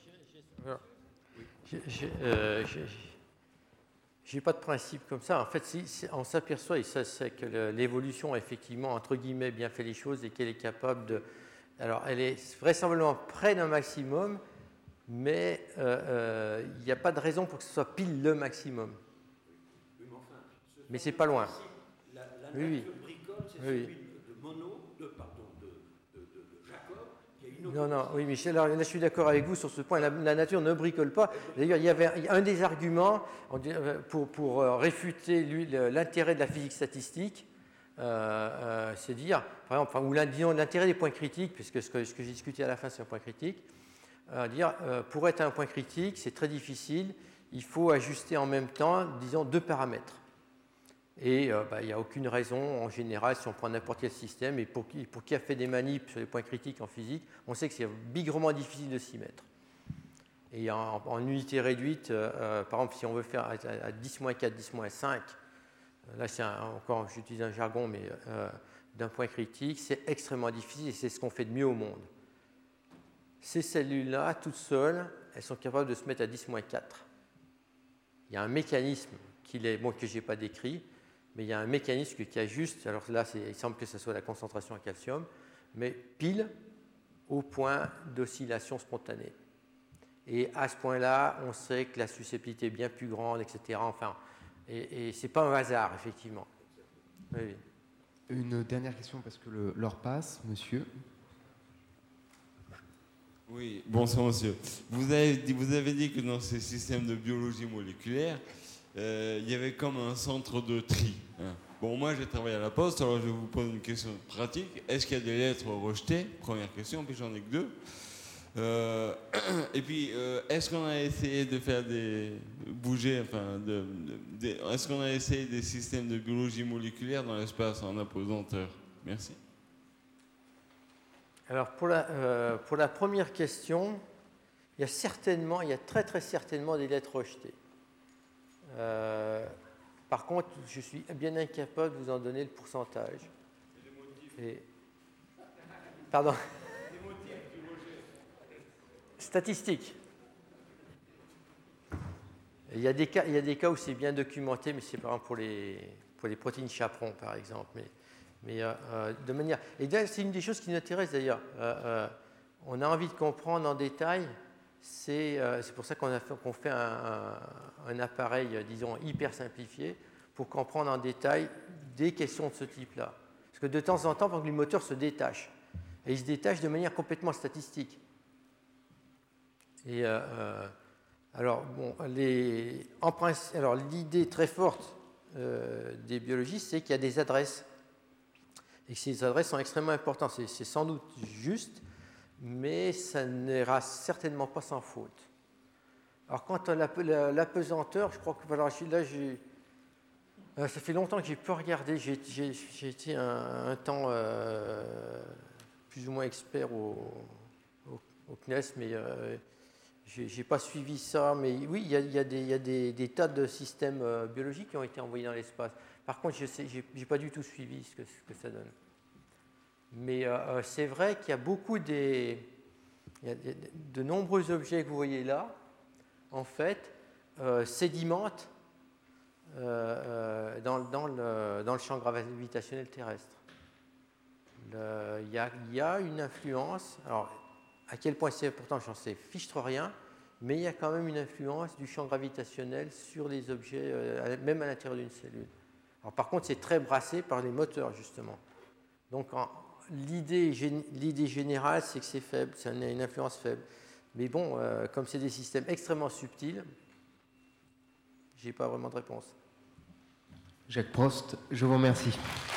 Je, je, euh, je, Je n'ai pas de principe comme ça. En fait, si, si on s'aperçoit, et ça, c'est que le, l'évolution a effectivement, entre guillemets, bien fait les choses et qu'elle est capable de... Alors, elle est vraisemblablement près d'un maximum, mais il euh, euh, n'y a pas de raison pour que ce soit pile le maximum. Oui, mais enfin, ce mais c'est pas loin. La, la oui, oui. bricole, c'est oui. celui de Monod, de, pardon, de, de, de, de Jacob, qui a une autre... Non, non, oui, Michel, alors, là, je suis d'accord avec vous sur ce point. La, la nature ne bricole pas. D'ailleurs, il y avait un des arguments pour, pour réfuter lui, l'intérêt de la physique statistique, euh, euh, c'est dire, par exemple, enfin, ou l'intérêt des points critiques, puisque ce que, ce que j'ai discuté à la fin, c'est un point critique, euh, dire, euh, pour être un point critique, c'est très difficile, il faut ajuster en même temps, disons, deux paramètres. Et euh, bah, il n'y a aucune raison, en général, si on prend n'importe quel système, et pour qui, pour qui a fait des manips sur les points critiques en physique, on sait que c'est bigrement difficile de s'y mettre. Et en, en unité réduite, euh, par exemple, si on veut faire à, à dix moins quatre, dix moins cinq, là, c'est un, encore, j'utilise un jargon, mais euh, d'un point critique, c'est extrêmement difficile et c'est ce qu'on fait de mieux au monde. Ces cellules-là, toutes seules, elles sont capables de se mettre à dix moins quatre. Il y a un mécanisme qu'il est, bon, que je n'ai pas décrit, mais il y a un mécanisme qui ajuste, alors là, c'est, il semble que ce soit la concentration en calcium, mais pile au point d'oscillation spontanée. Et à ce point-là, on sait que la susceptibilité est bien plus grande, et cetera. Enfin, et, et ce n'est pas un hasard, effectivement. Oui, oui. Une dernière question, parce que le, l'heure passe, monsieur. Oui, bonsoir monsieur. Vous avez, dit, vous avez dit que dans ces systèmes de biologie moléculaire, euh, il y avait comme un centre de tri. Hein. Bon, moi j'ai travaillé à la Poste, alors je vous pose une question pratique. Est-ce qu'il y a des lettres rejetées? Première question, puis j'en ai que deux. Euh, et puis, euh, est-ce qu'on a essayé de faire des bouger, enfin, de, de, de, est-ce qu'on a essayé des systèmes de biologie moléculaire dans l'espace en apesanteur? Merci. Alors, pour la, euh, pour la première question, il y a certainement, il y a très très certainement des lettres rejetées. Euh, par contre, je suis bien incapable de vous en donner le pourcentage. Et, pardon. Statistique. Il y a des cas, il y a des cas où c'est bien documenté, mais c'est par exemple pour les, pour les protéines chaperon, par exemple. Mais, mais euh, de manière... Et c'est une des choses qui nous intéresse d'ailleurs. Euh, euh, on a envie de comprendre en détail. C'est euh, pour ça qu'on a fait, qu'on fait un, un, un appareil, disons, hyper simplifié pour comprendre en détail des questions de ce type-là. Parce que de temps en temps, par exemple, le moteur se détache. Et il se détache de manière complètement statistique. Et... Euh, euh, Alors, bon, les, en principe, alors l'idée très forte euh, des biologistes, c'est qu'il y a des adresses et que ces adresses sont extrêmement importantes. C'est, c'est sans doute juste, mais ça n'ira certainement pas sans faute. Alors, quant à l'apesanteur, je crois que alors, là, j'ai, ça fait longtemps que j'ai peu regardé. J'ai, j'ai, j'ai été un, un temps euh, plus ou moins expert au, au, au C N E S, mais euh, je n'ai pas suivi ça, mais oui, il y a, il y a, des, il y a des, des tas de systèmes euh, biologiques qui ont été envoyés dans l'espace. Par contre, je n'ai pas du tout suivi ce que, ce que ça donne. Mais euh, c'est vrai qu'il y a beaucoup des... Il y a de, de nombreux objets que vous voyez là, en fait, euh, sédimentent euh, dans, dans, le, dans le champ gravitationnel terrestre. Le, il, y a, il y a une influence... Alors, à quel point c'est important, j'en sais fichtre rien, mais il y a quand même une influence du champ gravitationnel sur les objets, euh, même à l'intérieur d'une cellule. Alors, par contre, c'est très brassé par les moteurs, justement. Donc, l'idée, l'idée générale, c'est que c'est faible, c'est une influence faible. Mais bon, euh, comme c'est des systèmes extrêmement subtils, je n'ai pas vraiment de réponse. Jacques Prost, je vous remercie.